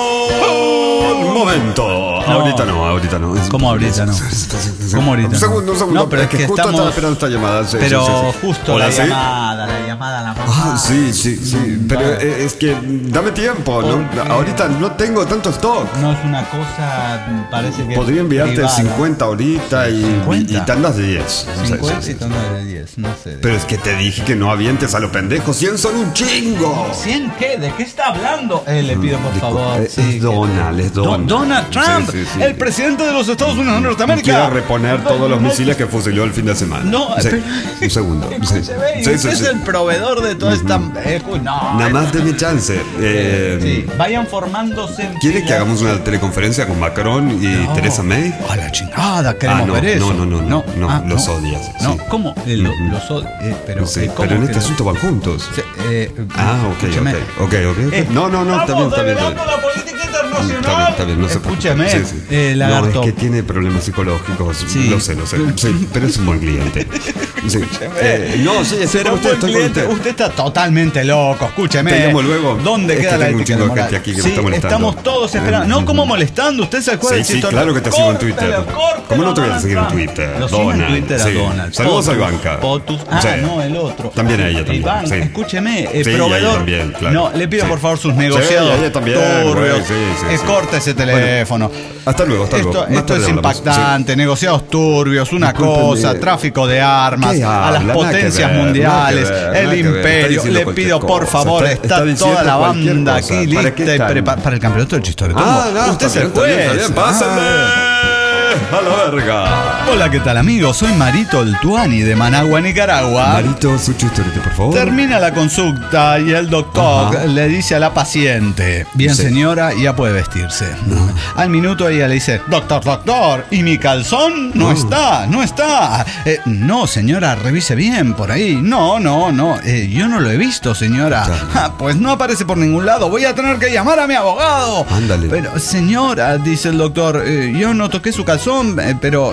Speaker 3: ¡Oh! Un momento. Ahorita no, ahorita no.
Speaker 2: ¿Cómo ahorita no? ¿Cómo ahorita
Speaker 3: Un
Speaker 2: no?
Speaker 3: segundo, un segundo.
Speaker 2: No, pero es que
Speaker 3: justo
Speaker 2: estamos-
Speaker 3: estaba esperando esta llamada. Sí,
Speaker 2: Pero
Speaker 3: sí, sí, sí.
Speaker 2: justo
Speaker 3: Hola,
Speaker 2: la
Speaker 3: ¿sí?
Speaker 2: llamada, la llamada, la mamá.
Speaker 3: Ah, sí, sí, sí. Pero eh, es que dame tiempo. ¿no?
Speaker 2: Porque-
Speaker 3: Ahorita no tengo tanto stock.
Speaker 2: No es una cosa, parece que.
Speaker 3: Podría enviarte
Speaker 2: privada.
Speaker 3: cincuenta ahorita y,
Speaker 2: ¿cincuenta?
Speaker 3: y, y te andas de diez. Sí,
Speaker 2: cincuenta
Speaker 3: sí,
Speaker 2: y
Speaker 3: sí.
Speaker 2: tanto de diez, no sé.
Speaker 3: Pero es que te dije que no avientes a los pendejos. cien son un chingo.
Speaker 2: ¿cien qué? ¿De qué está hablando? Eh, le pido por
Speaker 3: De-
Speaker 2: favor.
Speaker 3: es
Speaker 2: sí,
Speaker 3: Donald,
Speaker 2: que-
Speaker 3: es Donald.
Speaker 2: Do- Donald Trump,
Speaker 3: Sí, sí, sí.
Speaker 2: el presidente de los Estados Unidos de Norteamérica.
Speaker 3: Quiero reponer todos los
Speaker 2: Donald-
Speaker 3: misiles que fusiló el fin de semana.
Speaker 2: No,
Speaker 3: Sí,
Speaker 2: pero-
Speaker 3: un segundo. Sí.
Speaker 2: Se ve, y
Speaker 3: Sí,
Speaker 2: usted
Speaker 3: sí,
Speaker 2: es
Speaker 3: sí.
Speaker 2: el proveedor de toda esta. eh, uy, no.
Speaker 3: Nada
Speaker 2: eh,
Speaker 3: más de mi chance. Eh,
Speaker 2: Sí, vayan formándose. en
Speaker 3: ¿Quiere que
Speaker 2: filas.
Speaker 3: hagamos una teleconferencia con Macron y
Speaker 2: No.
Speaker 3: Teresa May?
Speaker 2: A la chingada, queremos
Speaker 3: Ah, no,
Speaker 2: ver eso.
Speaker 3: no, no, no, no,
Speaker 2: ah,
Speaker 3: los odias,
Speaker 2: No,
Speaker 3: sí.
Speaker 2: ¿cómo? Eh, lo-
Speaker 3: Ujú.
Speaker 2: los odias. Eh, pero,
Speaker 3: Sí,
Speaker 2: eh, ¿cómo
Speaker 3: pero en
Speaker 2: que
Speaker 3: este
Speaker 2: lo-
Speaker 3: asunto van juntos.
Speaker 2: Sí, eh,
Speaker 3: Ah, ok,
Speaker 2: escúcheme.
Speaker 3: ok, ok, ok.
Speaker 2: Eh,
Speaker 3: No, no, no, está bien,
Speaker 2: estamos
Speaker 3: está bien, está
Speaker 2: revelando
Speaker 3: bien.
Speaker 2: la política internacional.
Speaker 3: Está bien, está bien, no se preocupe.
Speaker 2: Escúcheme,
Speaker 3: Sí, sí.
Speaker 2: eh,
Speaker 3: No,
Speaker 2: lagarto.
Speaker 3: es que tiene problemas psicológicos.
Speaker 2: Sí.
Speaker 3: Lo sé, lo sé. Sí, pero es un buen cliente. Sí. Eh, no, sí, estoy
Speaker 2: Será
Speaker 3: con
Speaker 2: un
Speaker 3: usted,
Speaker 2: buen
Speaker 3: estoy con
Speaker 2: cliente.
Speaker 3: usted.
Speaker 2: Usted está totalmente loco, escúcheme.
Speaker 3: Te llamo luego.
Speaker 2: ¿Dónde
Speaker 3: Es
Speaker 2: queda
Speaker 3: que
Speaker 2: la
Speaker 3: tengo un
Speaker 2: ética
Speaker 3: chingo de
Speaker 2: moral?
Speaker 3: gente aquí que me
Speaker 2: Sí,
Speaker 3: está molestando.
Speaker 2: estamos todos esperando. No, como molestando. ¿Usted se acuerda
Speaker 3: Sí,
Speaker 2: del
Speaker 3: sí,
Speaker 2: chiste?
Speaker 3: claro que te sigo en Twitter.
Speaker 2: Córtelo, córtelo,
Speaker 3: ¿Cómo no te voy a
Speaker 2: Donald
Speaker 3: seguir en
Speaker 2: Trump.
Speaker 3: Twitter?
Speaker 2: Lo sigo en
Speaker 3: Donald,
Speaker 2: Twitter a
Speaker 3: sí.
Speaker 2: Donald.
Speaker 3: Saludos al
Speaker 2: Potus,
Speaker 3: Banca.
Speaker 2: Potus. Ah,
Speaker 3: Sí.
Speaker 2: no, el otro.
Speaker 3: También a ella también,
Speaker 2: Iván,
Speaker 3: sí.
Speaker 2: escúcheme, eh,
Speaker 3: Sí, y a ella
Speaker 2: proveedor.
Speaker 3: también, claro.
Speaker 2: No, le pido
Speaker 3: Sí.
Speaker 2: por favor sus
Speaker 3: Sí,
Speaker 2: negociados.
Speaker 3: y a ella también,
Speaker 2: turbios.
Speaker 3: güey, sí, sí,
Speaker 2: Eh,
Speaker 3: sí.
Speaker 2: corte ese teléfono.
Speaker 3: Hasta luego, hasta
Speaker 2: Esto,
Speaker 3: luego. Más
Speaker 2: esto
Speaker 3: tarde
Speaker 2: es
Speaker 3: hablamos.
Speaker 2: impactante, negociados turbios, una
Speaker 3: Discúlpeme.
Speaker 2: cosa, tráfico de armas,
Speaker 3: ¿Qué
Speaker 2: a las
Speaker 3: habla? Nada que
Speaker 2: potencias
Speaker 3: ver,
Speaker 2: mundiales,
Speaker 3: nada que ver,
Speaker 2: el
Speaker 3: nada que ver. Está
Speaker 2: imperio.
Speaker 3: diciendo
Speaker 2: Le
Speaker 3: cualquier
Speaker 2: pido por
Speaker 3: cosa.
Speaker 2: favor,
Speaker 3: Está-
Speaker 2: está,
Speaker 3: está diciendo
Speaker 2: toda la
Speaker 3: cualquier
Speaker 2: banda
Speaker 3: cosa.
Speaker 2: aquí
Speaker 3: ¿Para
Speaker 2: lista
Speaker 3: qué
Speaker 2: y
Speaker 3: están?
Speaker 2: prepa- para el campeonato del Chistoretongo.
Speaker 3: Ah, no,
Speaker 2: Usted
Speaker 3: está
Speaker 2: es el
Speaker 3: bien, está bien, está
Speaker 2: juez.
Speaker 3: bien. Pásenle a la verga.
Speaker 2: Hola, ¿qué tal, amigos? Soy Marito el Tuani de Managua, Nicaragua.
Speaker 3: Marito, su chistorete, por favor.
Speaker 2: Termina la consulta y el doctor
Speaker 3: Ajá.
Speaker 2: le dice a la paciente: bien,
Speaker 3: Sí.
Speaker 2: señora, ya puede vestirse. Al minuto ella le dice: doctor, doctor, ¿y mi calzón? No,
Speaker 3: No.
Speaker 2: está, no está. "Eh, no, señora, revise bien por ahí. No, no, no, eh, yo no lo he visto, señora.
Speaker 3: Claro.
Speaker 2: "Ah, pues no aparece por ningún lado. Voy a tener que llamar a mi abogado.
Speaker 3: Ándale.
Speaker 2: Pero, señora, dice el doctor, "eh, yo no toqué su calzón, eh, pero tampoco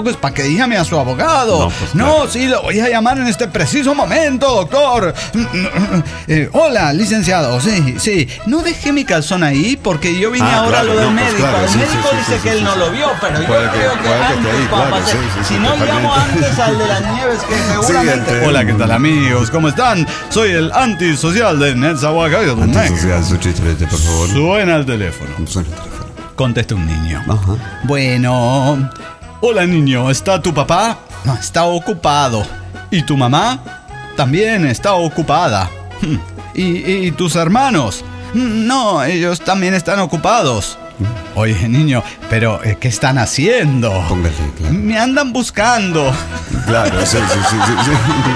Speaker 2: pues para que llame a su abogado.
Speaker 3: No, pues,
Speaker 2: no
Speaker 3: claro.
Speaker 2: sí, lo voy a llamar en este preciso momento, doctor. Eh, hola, licenciado, sí, sí. No dejé mi calzón ahí porque yo vine
Speaker 3: Ah,
Speaker 2: ahora a
Speaker 3: claro,
Speaker 2: lo del
Speaker 3: no, pues,
Speaker 2: médico.
Speaker 3: claro,
Speaker 2: el
Speaker 3: sí,
Speaker 2: médico
Speaker 3: sí, sí,
Speaker 2: dice
Speaker 3: sí,
Speaker 2: que
Speaker 3: sí,
Speaker 2: él no
Speaker 3: sí.
Speaker 2: lo vio, pero yo
Speaker 3: Puede que-
Speaker 2: creo que
Speaker 3: puede que
Speaker 2: antes,
Speaker 3: esté ahí,
Speaker 2: papá,
Speaker 3: claro,
Speaker 2: sí,
Speaker 3: sí, sí,
Speaker 2: si
Speaker 3: sí,
Speaker 2: no llamo
Speaker 3: totalmente.
Speaker 2: antes al de las nieves, que seguramente...
Speaker 3: entiendo.
Speaker 2: Hola, ¿qué tal, amigos? ¿Cómo están? Soy el antisocial de Netzahuacayo.
Speaker 3: Antisocial, su chiste, por favor.
Speaker 2: Suena el teléfono.
Speaker 3: Suena el teléfono.
Speaker 2: Contesta un niño.
Speaker 3: Ajá.
Speaker 2: Bueno. Hola, niño. ¿Está tu papá? No, está ocupado. ¿Y tu mamá? También está ocupada. Hmm. ¿Y, y tus hermanos? Hmm, No, ellos también están ocupados. Oye, niño, pero eh, ¿qué están haciendo?
Speaker 3: Póngale, claro.
Speaker 2: Me andan buscando.
Speaker 3: Claro, sí, sí, sí, sí, sí.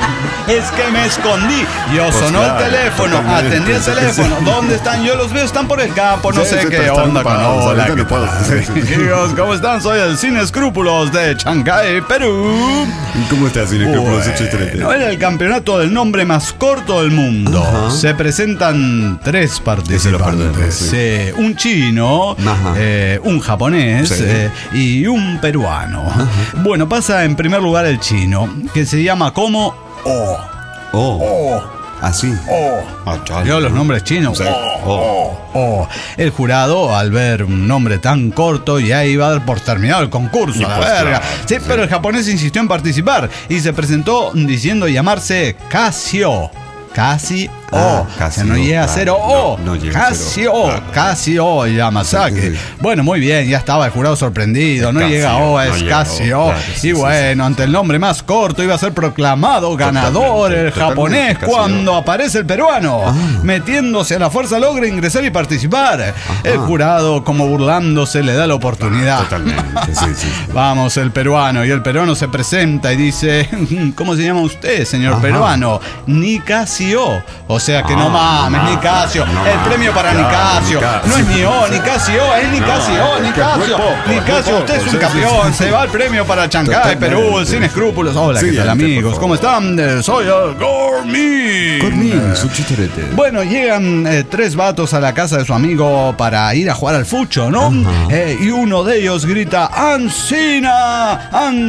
Speaker 2: Es que me escondí. Yo
Speaker 3: Pues
Speaker 2: sonó
Speaker 3: claro,
Speaker 2: el teléfono,
Speaker 3: totalmente,
Speaker 2: atendí el
Speaker 3: sí,
Speaker 2: teléfono.
Speaker 3: sí.
Speaker 2: ¿Dónde están? Yo los veo, están por el campo, no
Speaker 3: Sí,
Speaker 2: sé
Speaker 3: sí,
Speaker 2: qué
Speaker 3: pero están
Speaker 2: onda con
Speaker 3: ocupados,
Speaker 2: hola.
Speaker 3: ahorita
Speaker 2: ¿Qué
Speaker 3: no puedo.
Speaker 2: tal? Amigos, ¿cómo están? Soy el Sin Escrúpulos de Chancay, Perú.
Speaker 3: ¿Cómo estás, Cine Escrúpulos, su chiste?
Speaker 2: Bueno, era el campeonato del nombre más corto del mundo.
Speaker 3: Ajá.
Speaker 2: Se presentan tres participantes.
Speaker 3: perdemos, sí.
Speaker 2: Sí, un chino,
Speaker 3: Ajá.
Speaker 2: eh, un japonés
Speaker 3: Sí.
Speaker 2: eh, y un peruano. Bueno, pasa en primer lugar el chino, que se llama como O.
Speaker 3: Oh,
Speaker 2: O.
Speaker 3: así.
Speaker 2: O.
Speaker 3: Ah, chale.
Speaker 2: Yo los nombres chinos.
Speaker 3: Sí.
Speaker 2: O, o, o. El jurado, al ver un nombre tan corto, ya iba a dar por terminado el concurso.
Speaker 3: Y
Speaker 2: A la
Speaker 3: pues,
Speaker 2: verga.
Speaker 3: claro,
Speaker 2: Sí, pero el japonés insistió en participar y se presentó diciendo llamarse Casio. Casi O.
Speaker 3: Ah,
Speaker 2: O
Speaker 3: casi
Speaker 2: sea, no
Speaker 3: O,
Speaker 2: llega a
Speaker 3: claro.
Speaker 2: ser O.
Speaker 3: No, no llega a ser O,
Speaker 2: Casi O.
Speaker 3: claro.
Speaker 2: Casi O Yamasaki.
Speaker 3: Sí, sí, sí.
Speaker 2: Bueno, muy bien, ya estaba el jurado sorprendido. No
Speaker 3: Casi
Speaker 2: llega
Speaker 3: O,
Speaker 2: O,
Speaker 3: no
Speaker 2: es
Speaker 3: llega
Speaker 2: casi
Speaker 3: O,
Speaker 2: O.
Speaker 3: claro, sí,
Speaker 2: Y
Speaker 3: sí,
Speaker 2: bueno, ante el nombre más corto iba a ser proclamado ganador
Speaker 3: Totalmente,
Speaker 2: el japonés
Speaker 3: totalmente, Casi O.
Speaker 2: cuando aparece el peruano.
Speaker 3: Ah.
Speaker 2: Metiéndose a la fuerza logra ingresar y participar. El jurado, como burlándose, le da la oportunidad.
Speaker 3: Totalmente, sí, sí.
Speaker 2: Vamos, el peruano. Y el peruano se presenta y dice: ¿cómo se llama usted, señor
Speaker 3: Ajá.
Speaker 2: peruano? Nicasio. O sea que no
Speaker 3: Ah,
Speaker 2: mames,
Speaker 3: no,
Speaker 2: Nicasio.
Speaker 3: no,
Speaker 2: el premio para
Speaker 3: claro,
Speaker 2: Nicasio.
Speaker 3: Nicasio.
Speaker 2: No es ni O, Nicasio, es Nicasio,
Speaker 3: No, es que
Speaker 2: Nicasio.
Speaker 3: es muy poco,
Speaker 2: Nicasio,
Speaker 3: es muy
Speaker 2: usted es
Speaker 3: poco,
Speaker 2: un
Speaker 3: sí,
Speaker 2: campeón.
Speaker 3: sí, sí.
Speaker 2: Se va el premio para Chancay,
Speaker 3: Totalmente.
Speaker 2: Perú, el sin escrúpulos. Hola, ¿qué tal,
Speaker 3: Siguiente,
Speaker 2: amigos?
Speaker 3: por
Speaker 2: ¿Cómo
Speaker 3: favor.
Speaker 2: están? Eh, Soy el Gormi.
Speaker 3: Conmigo, su chiste.
Speaker 2: Bueno, llegan eh, tres vatos a la casa de su amigo para ir a jugar al fucho, ¿no? Eh, y uno de ellos grita: ¡Ancina!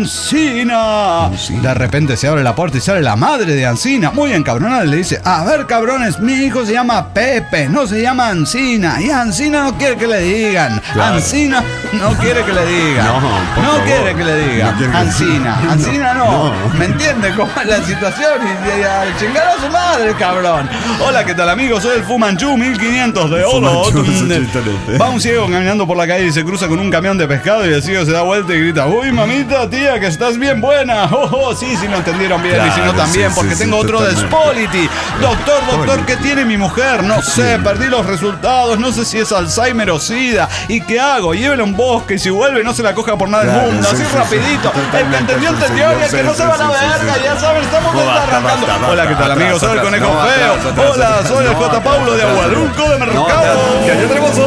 Speaker 2: ¡Ancina!
Speaker 3: Ancina.
Speaker 2: De repente se abre la puerta y sale la madre de Ancina, muy encabronada, y le dice: a ver, cabrones, mi hijo se llama Pepe, no se llama Ancina. Y Ancina no quiere que le digan.
Speaker 3: Claro.
Speaker 2: Ancina no quiere que le digan.
Speaker 3: No, por
Speaker 2: No
Speaker 3: favor.
Speaker 2: quiere que le digan.
Speaker 3: No quiere que-
Speaker 2: Ancina.
Speaker 3: No,
Speaker 2: Ancina no.
Speaker 3: no.
Speaker 2: ¿Me entiende cómo es la situación? Y, y a chingar a su madre, cabrón. Hola, ¿qué tal, amigos? Soy el Fumanchu mil quinientos de Olo.
Speaker 3: Fumanchu, su chiste.
Speaker 2: Va un ciego caminando por la calle y se cruza con un camión de pescado y el ciego se da vuelta y grita: uy, mamita, tía, que estás bien buena. Oh, oh, sí, sí lo entendieron bien, y si no
Speaker 3: Claro,
Speaker 2: también,
Speaker 3: sí,
Speaker 2: porque
Speaker 3: sí,
Speaker 2: tengo
Speaker 3: sí,
Speaker 2: otro
Speaker 3: totalmente.
Speaker 2: Despolity. Doctor, doctor,
Speaker 3: Despolity.
Speaker 2: ¿qué tiene mi mujer? No sé, perdí los resultados, no sé si es Alzheimer o SIDA. ¿Y qué hago? Llévela a un bosque y si vuelve no se la coja por nada del
Speaker 3: Claro,
Speaker 2: mundo.
Speaker 3: sí,
Speaker 2: Así
Speaker 3: sí, sí,
Speaker 2: rapidito. El que
Speaker 3: totalmente,
Speaker 2: entendió,
Speaker 3: sí,
Speaker 2: entendió.
Speaker 3: sí,
Speaker 2: Y el
Speaker 3: sí,
Speaker 2: que no
Speaker 3: sí,
Speaker 2: se va a la
Speaker 3: sí, sí,
Speaker 2: verga,
Speaker 3: sí.
Speaker 2: ya saben, estamos
Speaker 3: No, basta,
Speaker 2: arrancando.
Speaker 3: basta,
Speaker 2: Hola, ¿qué tal,
Speaker 3: basta,
Speaker 2: amigos? Soy el
Speaker 3: atrás,
Speaker 2: Conejo
Speaker 3: atrás,
Speaker 2: Feo.
Speaker 3: atrás, atrás,
Speaker 2: Hola,
Speaker 3: atrás,
Speaker 2: soy el
Speaker 3: no,
Speaker 2: J.
Speaker 3: atrás,
Speaker 2: Paulo de
Speaker 3: atrás,
Speaker 2: Agualulco de
Speaker 3: atrás.
Speaker 2: Mercado.
Speaker 3: No,
Speaker 2: Y aquí tenemos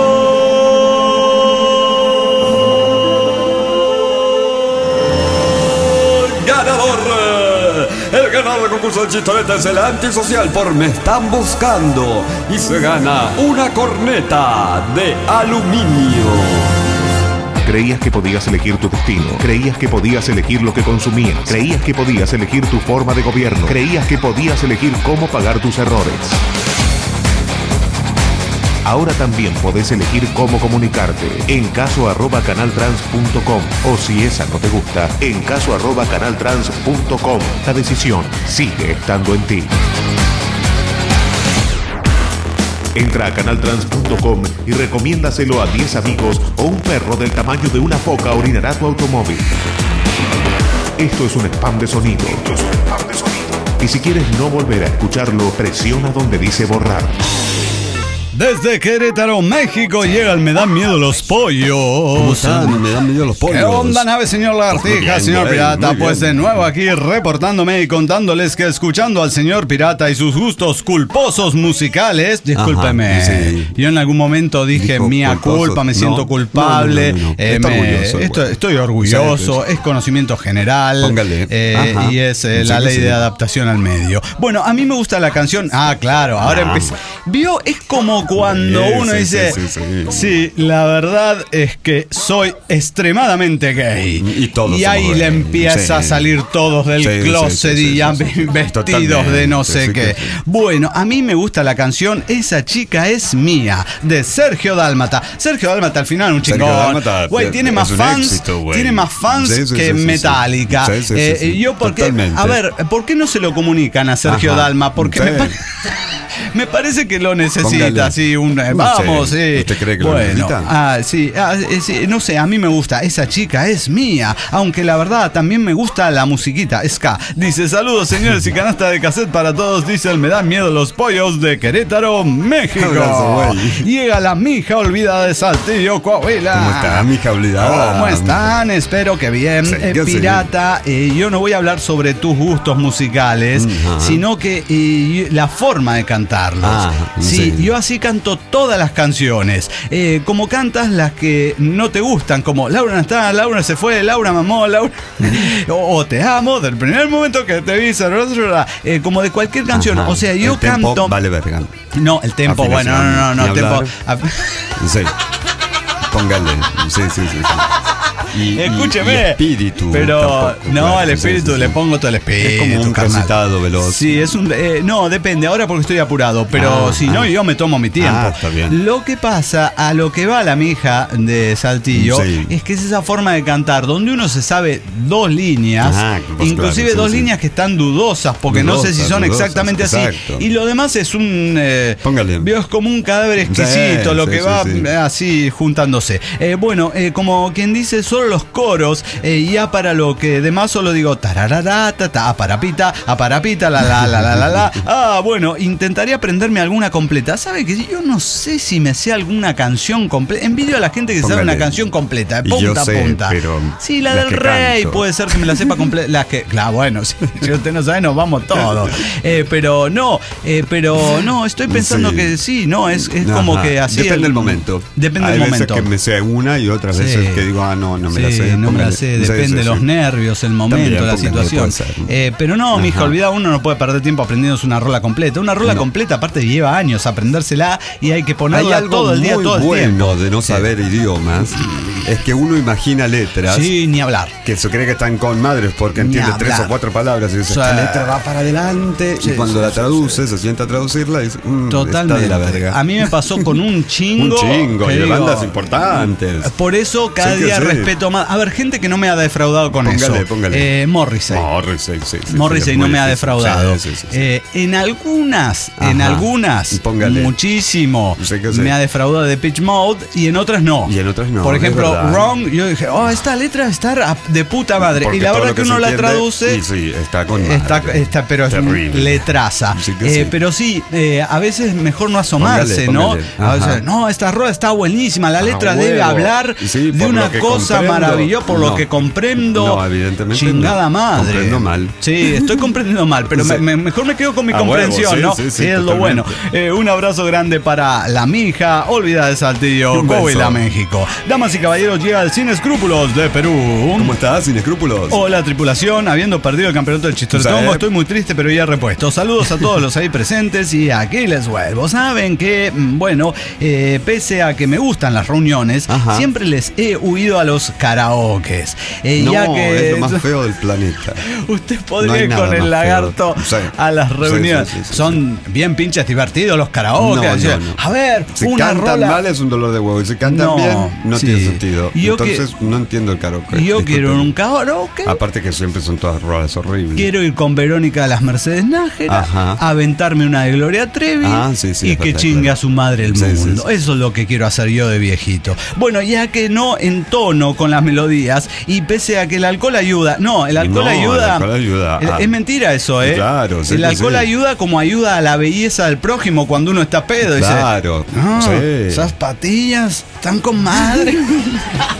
Speaker 3: ¡Ganador! El ganador del concurso de chistoreta es el antisocial por Me Están Buscando. Y se gana una corneta de aluminio.
Speaker 6: Creías que podías elegir tu destino, creías que podías elegir lo que consumías, creías que podías elegir tu forma de gobierno, creías que podías elegir cómo pagar tus errores. Ahora también podés elegir cómo comunicarte en caso arroba canaltrans punto com o si esa no te gusta, en caso arroba canaltrans punto com. La decisión sigue estando en ti. Entra a canaltrans punto com y recomiéndaselo a diez amigos o un perro del tamaño de una foca orinará tu automóvil. Esto es un spam de sonido. Esto es un spam de sonido. Y si quieres no volver a escucharlo, presiona donde dice borrar.
Speaker 2: Desde Querétaro, México, llega el Me Dan Miedo los Pollos.
Speaker 3: ¿Cómo están? Me dan miedo los pollos.
Speaker 2: ¿Qué onda, nave, señor Lagartija,
Speaker 3: Muy bien,
Speaker 2: señor
Speaker 3: muy
Speaker 2: Pirata?
Speaker 3: bien.
Speaker 2: Pues de nuevo aquí reportándome y contándoles que escuchando al señor Pirata y sus gustos culposos musicales, discúlpeme,
Speaker 3: Ajá, sí.
Speaker 2: yo en algún momento dije
Speaker 3: Dijo
Speaker 2: mía
Speaker 3: culposos.
Speaker 2: culpa, me
Speaker 3: No,
Speaker 2: siento culpable,
Speaker 3: no, no, no, no.
Speaker 2: eh,
Speaker 3: Está
Speaker 2: me-
Speaker 3: orgulloso,
Speaker 2: esto-
Speaker 3: bueno.
Speaker 2: estoy orgulloso,
Speaker 3: Sí, sí.
Speaker 2: es conocimiento general,
Speaker 3: Póngale.
Speaker 2: eh,
Speaker 3: Ajá.
Speaker 2: y es eh,
Speaker 3: Sí,
Speaker 2: la
Speaker 3: sí,
Speaker 2: ley
Speaker 3: sí.
Speaker 2: de adaptación al medio. Bueno, a mí me gusta la canción, ah, claro, ahora
Speaker 3: Ah.
Speaker 2: empieza. Vio, es como cuando
Speaker 3: Sí,
Speaker 2: uno
Speaker 3: sí,
Speaker 2: dice,
Speaker 3: sí, sí, sí.
Speaker 2: sí, la verdad es que soy extremadamente gay.
Speaker 3: Y todos
Speaker 2: Y ahí
Speaker 3: somos
Speaker 2: le
Speaker 3: gay.
Speaker 2: empieza a
Speaker 3: Sí.
Speaker 2: salir todos del
Speaker 3: Sí, sí,
Speaker 2: closet
Speaker 3: sí, sí,
Speaker 2: y ya
Speaker 3: sí, sí.
Speaker 2: vestidos
Speaker 3: Totalmente,
Speaker 2: de no sé
Speaker 3: sí,
Speaker 2: qué.
Speaker 3: sí, sí.
Speaker 2: Bueno, a mí me gusta la canción Esa chica es mía, de Sergio Dálmata. Sergio Dálmata al final un
Speaker 3: Sergio
Speaker 2: chingón.
Speaker 3: Dálmata
Speaker 2: Güey, tiene
Speaker 3: es
Speaker 2: más
Speaker 3: un
Speaker 2: fans,
Speaker 3: éxito, güey.
Speaker 2: tiene más fans
Speaker 3: Sí, sí,
Speaker 2: que
Speaker 3: sí, sí,
Speaker 2: Metallica.
Speaker 3: sí. Sí, sí, sí,
Speaker 2: Eh,
Speaker 3: sí.
Speaker 2: Yo porque,
Speaker 3: Totalmente.
Speaker 2: a ver, ¿por qué no se lo comunican a Sergio
Speaker 3: Ajá.
Speaker 2: Dalma? Porque
Speaker 3: Sí.
Speaker 2: me, pa- me parece que lo necesita,
Speaker 3: Póngale.
Speaker 2: así un eh,
Speaker 3: No
Speaker 2: vamos,
Speaker 3: sé.
Speaker 2: sí.
Speaker 3: ¿Usted cree que lo
Speaker 2: bueno,
Speaker 3: necesita?
Speaker 2: Ah, sí, ah, eh, sí, no sé, a mí me gusta, esa chica es mía, aunque la verdad también me gusta la musiquita, ska. Dice, saludos señores y canasta de cassette para todos, dice el me dan miedo los pollos de Querétaro, México.
Speaker 3: Abrazo, güey.
Speaker 2: Llega la mija olvidada de Saltillo, Coahuila.
Speaker 3: ¿Cómo está, mija olvidada?
Speaker 2: ¿Cómo están? Espero que bien.
Speaker 3: Sí,
Speaker 2: Eh,
Speaker 3: que sí.
Speaker 2: pirata, eh, yo no voy a hablar sobre tus gustos musicales,
Speaker 3: Ajá.
Speaker 2: sino que eh, la forma de cantarlos.
Speaker 3: Ah,
Speaker 2: sí,
Speaker 3: sí.
Speaker 2: yo así canto todas las canciones. Eh, como cantas las que no te gustan, como Laura no está, Laura se fue, Laura mamó, Laura. o, o te amo del primer momento que te vi, eh, como de cualquier canción.
Speaker 3: Ajá.
Speaker 2: O sea, yo
Speaker 3: El tempo
Speaker 2: canto.
Speaker 3: vale verga.
Speaker 2: No, el tempo, bueno, no, no, no, no,
Speaker 3: Ni
Speaker 2: el tempo.
Speaker 3: hablar. Sí. Póngale. Sí, sí, sí. sí. Y, y-
Speaker 2: Escúcheme.
Speaker 3: y espíritu.
Speaker 2: Pero
Speaker 3: tampoco,
Speaker 2: no,
Speaker 3: claro,
Speaker 2: el
Speaker 3: sí,
Speaker 2: espíritu,
Speaker 3: sí, sí.
Speaker 2: le pongo todo el espíritu.
Speaker 3: Es como un
Speaker 2: carnal.
Speaker 3: recitado veloz.
Speaker 2: Sí, es un. eh, no, depende. Ahora porque estoy apurado. Pero
Speaker 3: Ah,
Speaker 2: si no,
Speaker 3: ah.
Speaker 2: yo me tomo mi tiempo.
Speaker 3: Ah, está bien.
Speaker 2: Lo que pasa, a lo que va la mija de Saltillo,
Speaker 3: Sí.
Speaker 2: es que es esa forma de cantar donde uno se sabe dos líneas,
Speaker 3: Ajá, pues
Speaker 2: inclusive
Speaker 3: claro, sí,
Speaker 2: dos
Speaker 3: sí.
Speaker 2: líneas que están dudosas, porque no sé si
Speaker 3: Dudosas,
Speaker 2: son
Speaker 3: dudosas,
Speaker 2: exactamente así.
Speaker 3: exacto.
Speaker 2: Y lo demás es un. Eh,
Speaker 3: Póngale.
Speaker 2: veo, es como un cadáver exquisito,
Speaker 3: Sí,
Speaker 2: lo
Speaker 3: sí,
Speaker 2: que
Speaker 3: sí,
Speaker 2: va
Speaker 3: sí.
Speaker 2: eh, así juntándose. Eh, bueno, eh, como quien dice, solo los coros, eh, ya para lo que demás solo digo tararara, ta, ta, aparapita, aparapita, la la la la la la. Ah, bueno, intentaría aprenderme alguna completa. ¿Sabe que yo no sé si me sé alguna canción completa? Envidio a la gente que sabe
Speaker 3: Póngale.
Speaker 2: una canción completa, de
Speaker 3: Y yo
Speaker 2: punta a
Speaker 3: sé,
Speaker 2: punta.
Speaker 3: pero
Speaker 2: Sí, la
Speaker 3: las
Speaker 2: del
Speaker 3: que
Speaker 2: rey
Speaker 3: canto.
Speaker 2: puede ser que me la sepa completa. Las que, claro, bueno, si, si usted no sabe, nos vamos todos. Eh, pero no, eh, pero no, estoy pensando
Speaker 3: Sí.
Speaker 2: que sí, no, es, es
Speaker 3: Ajá.
Speaker 2: como que así.
Speaker 3: Depende
Speaker 2: el-
Speaker 3: del momento.
Speaker 2: Depende
Speaker 3: Hay
Speaker 2: del
Speaker 3: veces
Speaker 2: momento.
Speaker 3: que me sé una y otras
Speaker 2: Sí.
Speaker 3: veces que digo, ah, no, no me la
Speaker 2: Sí,
Speaker 3: sé.
Speaker 2: no me la
Speaker 3: póngale.
Speaker 2: sé,
Speaker 3: Sí,
Speaker 2: depende
Speaker 3: sí,
Speaker 2: de los
Speaker 3: sí.
Speaker 2: nervios, el momento,
Speaker 3: También,
Speaker 2: la
Speaker 3: póngale,
Speaker 2: situación.
Speaker 3: puede ser.
Speaker 2: Eh, pero no, mija,
Speaker 3: Ajá.
Speaker 2: olvidado, uno no puede perder tiempo aprendiéndose una rola completa. Una rola
Speaker 3: No.
Speaker 2: completa, aparte, lleva años aprendérsela y hay que
Speaker 3: Hay
Speaker 2: ponerla
Speaker 3: algo
Speaker 2: todo el día,
Speaker 3: muy
Speaker 2: todo el
Speaker 3: bueno
Speaker 2: tiempo.
Speaker 3: de no
Speaker 2: Sí.
Speaker 3: saber idiomas, es que uno imagina letras
Speaker 2: Sí, ni hablar.
Speaker 3: que se cree que están con madres porque
Speaker 2: Ni
Speaker 3: entiende tres
Speaker 2: hablar.
Speaker 3: o cuatro palabras y dice,
Speaker 2: Sí.
Speaker 3: esta letra va para adelante
Speaker 2: Sí,
Speaker 3: y cuando
Speaker 2: sí,
Speaker 3: la
Speaker 2: sí,
Speaker 3: traduce, se sienta a traducirla y dice, mm,
Speaker 2: Totalmente.
Speaker 3: está de la verga.
Speaker 2: A mí me pasó con un chingo.
Speaker 3: Un chingo,
Speaker 2: que
Speaker 3: y de
Speaker 2: digo,
Speaker 3: bandas importantes.
Speaker 2: Por eso cada
Speaker 3: Sí que
Speaker 2: día
Speaker 3: sí.
Speaker 2: respeto más. A ver, gente que no me ha defraudado con
Speaker 3: Póngale,
Speaker 2: eso.
Speaker 3: póngale.
Speaker 2: Eh, Morrissey.
Speaker 3: Morrissey, sí, sí,
Speaker 2: Morrissey
Speaker 3: sí, es
Speaker 2: no
Speaker 3: muy
Speaker 2: me ha
Speaker 3: difícil.
Speaker 2: defraudado.
Speaker 3: Sí, sí, sí, sí.
Speaker 2: Eh, en algunas, en
Speaker 3: Ajá.
Speaker 2: algunas,
Speaker 3: Póngale.
Speaker 2: muchísimo,
Speaker 3: Sí que sí.
Speaker 2: me ha defraudado de Pitch Mode y en otras no.
Speaker 3: Y en otras no,
Speaker 2: Por
Speaker 3: es
Speaker 2: ejemplo,
Speaker 3: verdad.
Speaker 2: Wrong, yo dije, oh, esta letra está de puta madre.
Speaker 3: Porque
Speaker 2: y la
Speaker 3: todo
Speaker 2: verdad
Speaker 3: lo
Speaker 2: que
Speaker 3: se
Speaker 2: uno la
Speaker 3: entiende,
Speaker 2: traduce.
Speaker 3: y sí, está con madre.
Speaker 2: Está, está, pero es
Speaker 3: Terrible.
Speaker 2: letraza.
Speaker 3: Sí que
Speaker 2: Eh,
Speaker 3: sí.
Speaker 2: Pero sí, eh, a veces mejor no asomarse,
Speaker 3: Póngale,
Speaker 2: ¿no?
Speaker 3: póngale.
Speaker 2: A veces,
Speaker 3: Ajá.
Speaker 2: no, esta rola está buenísima, la letra
Speaker 3: Ah,
Speaker 2: debe
Speaker 3: huevo.
Speaker 2: hablar
Speaker 3: Sí,
Speaker 2: de
Speaker 3: por
Speaker 2: una
Speaker 3: lo que
Speaker 2: cosa
Speaker 3: comprendo.
Speaker 2: maravillosa, por lo
Speaker 3: No.
Speaker 2: que comprendo.
Speaker 3: No, evidentemente
Speaker 2: Chingada
Speaker 3: no.
Speaker 2: madre.
Speaker 3: Comprendo mal.
Speaker 2: Sí, estoy comprendiendo mal, pero
Speaker 3: Sí.
Speaker 2: me- me- mejor me quedo con mi
Speaker 3: A
Speaker 2: comprensión,
Speaker 3: huevo,
Speaker 2: ¿no?
Speaker 3: sí, sí, sí,
Speaker 2: es lo
Speaker 3: totalmente.
Speaker 2: bueno. Eh, un abrazo grande para la mija, olvida de Saltillo,
Speaker 3: Un beso.
Speaker 2: Coahuila, México. Damas y caballeros, llega el Sin Escrúpulos de Perú.
Speaker 3: ¿Cómo estás, sin escrúpulos?
Speaker 2: Hola tripulación, habiendo perdido el campeonato del chistoretongo,
Speaker 3: Sí.
Speaker 2: estoy muy triste pero ya repuesto. Saludos a todos los ahí presentes y aquí les vuelvo. Saben que, mm, bueno, eh, pese a que me gustan las reuniones,
Speaker 3: Ajá.
Speaker 2: siempre les he huido a los karaokes. Eh,
Speaker 3: no,
Speaker 2: ya que
Speaker 3: es lo más feo del planeta.
Speaker 2: usted
Speaker 3: No
Speaker 2: podría
Speaker 3: hay
Speaker 2: ir
Speaker 3: nada
Speaker 2: con el
Speaker 3: más
Speaker 2: lagarto
Speaker 3: feo. Sí.
Speaker 2: a las
Speaker 3: Sí,
Speaker 2: reuniones.
Speaker 3: sí, sí, sí,
Speaker 2: Son bien pinches divertidos los karaokes.
Speaker 3: No,
Speaker 2: Así,
Speaker 3: no, no.
Speaker 2: A ver,
Speaker 3: Si
Speaker 2: una
Speaker 3: cantan
Speaker 2: rola.
Speaker 3: mal es un dolor de huevo. Y si cantan
Speaker 2: No,
Speaker 3: bien, no
Speaker 2: sí.
Speaker 3: tiene sentido.
Speaker 2: Yo
Speaker 3: Entonces, no entiendo el karaoke.
Speaker 2: Yo quiero
Speaker 3: discúlpeme.
Speaker 2: un karaoke.
Speaker 3: Aparte que siempre son todas rolas horribles.
Speaker 2: Quiero ir con Verónica de las Mercedes Nájera,
Speaker 3: Ajá.
Speaker 2: aventarme una de Gloria Trevi
Speaker 3: Ah, sí, sí,
Speaker 2: y
Speaker 3: es
Speaker 2: que
Speaker 3: verdad,
Speaker 2: chingue
Speaker 3: claro.
Speaker 2: a su madre el
Speaker 3: Sí, sí,
Speaker 2: mundo.
Speaker 3: sí.
Speaker 2: Eso es lo que quiero hacer yo de viejito. Bueno, ya que no entono con las melodías y pese a que el alcohol ayuda. No, el alcohol
Speaker 3: No, el
Speaker 2: ayuda.
Speaker 3: alcohol ayuda
Speaker 2: Es-
Speaker 3: a-
Speaker 2: Es mentira eso, ¿eh?
Speaker 3: Claro, sí
Speaker 2: El
Speaker 3: que
Speaker 2: alcohol
Speaker 3: sí.
Speaker 2: ayuda como ayuda a la belleza del prójimo cuando uno está pedo. Dice,
Speaker 3: Claro,
Speaker 2: "Ah,
Speaker 3: sí.
Speaker 2: esas patillas están con madre.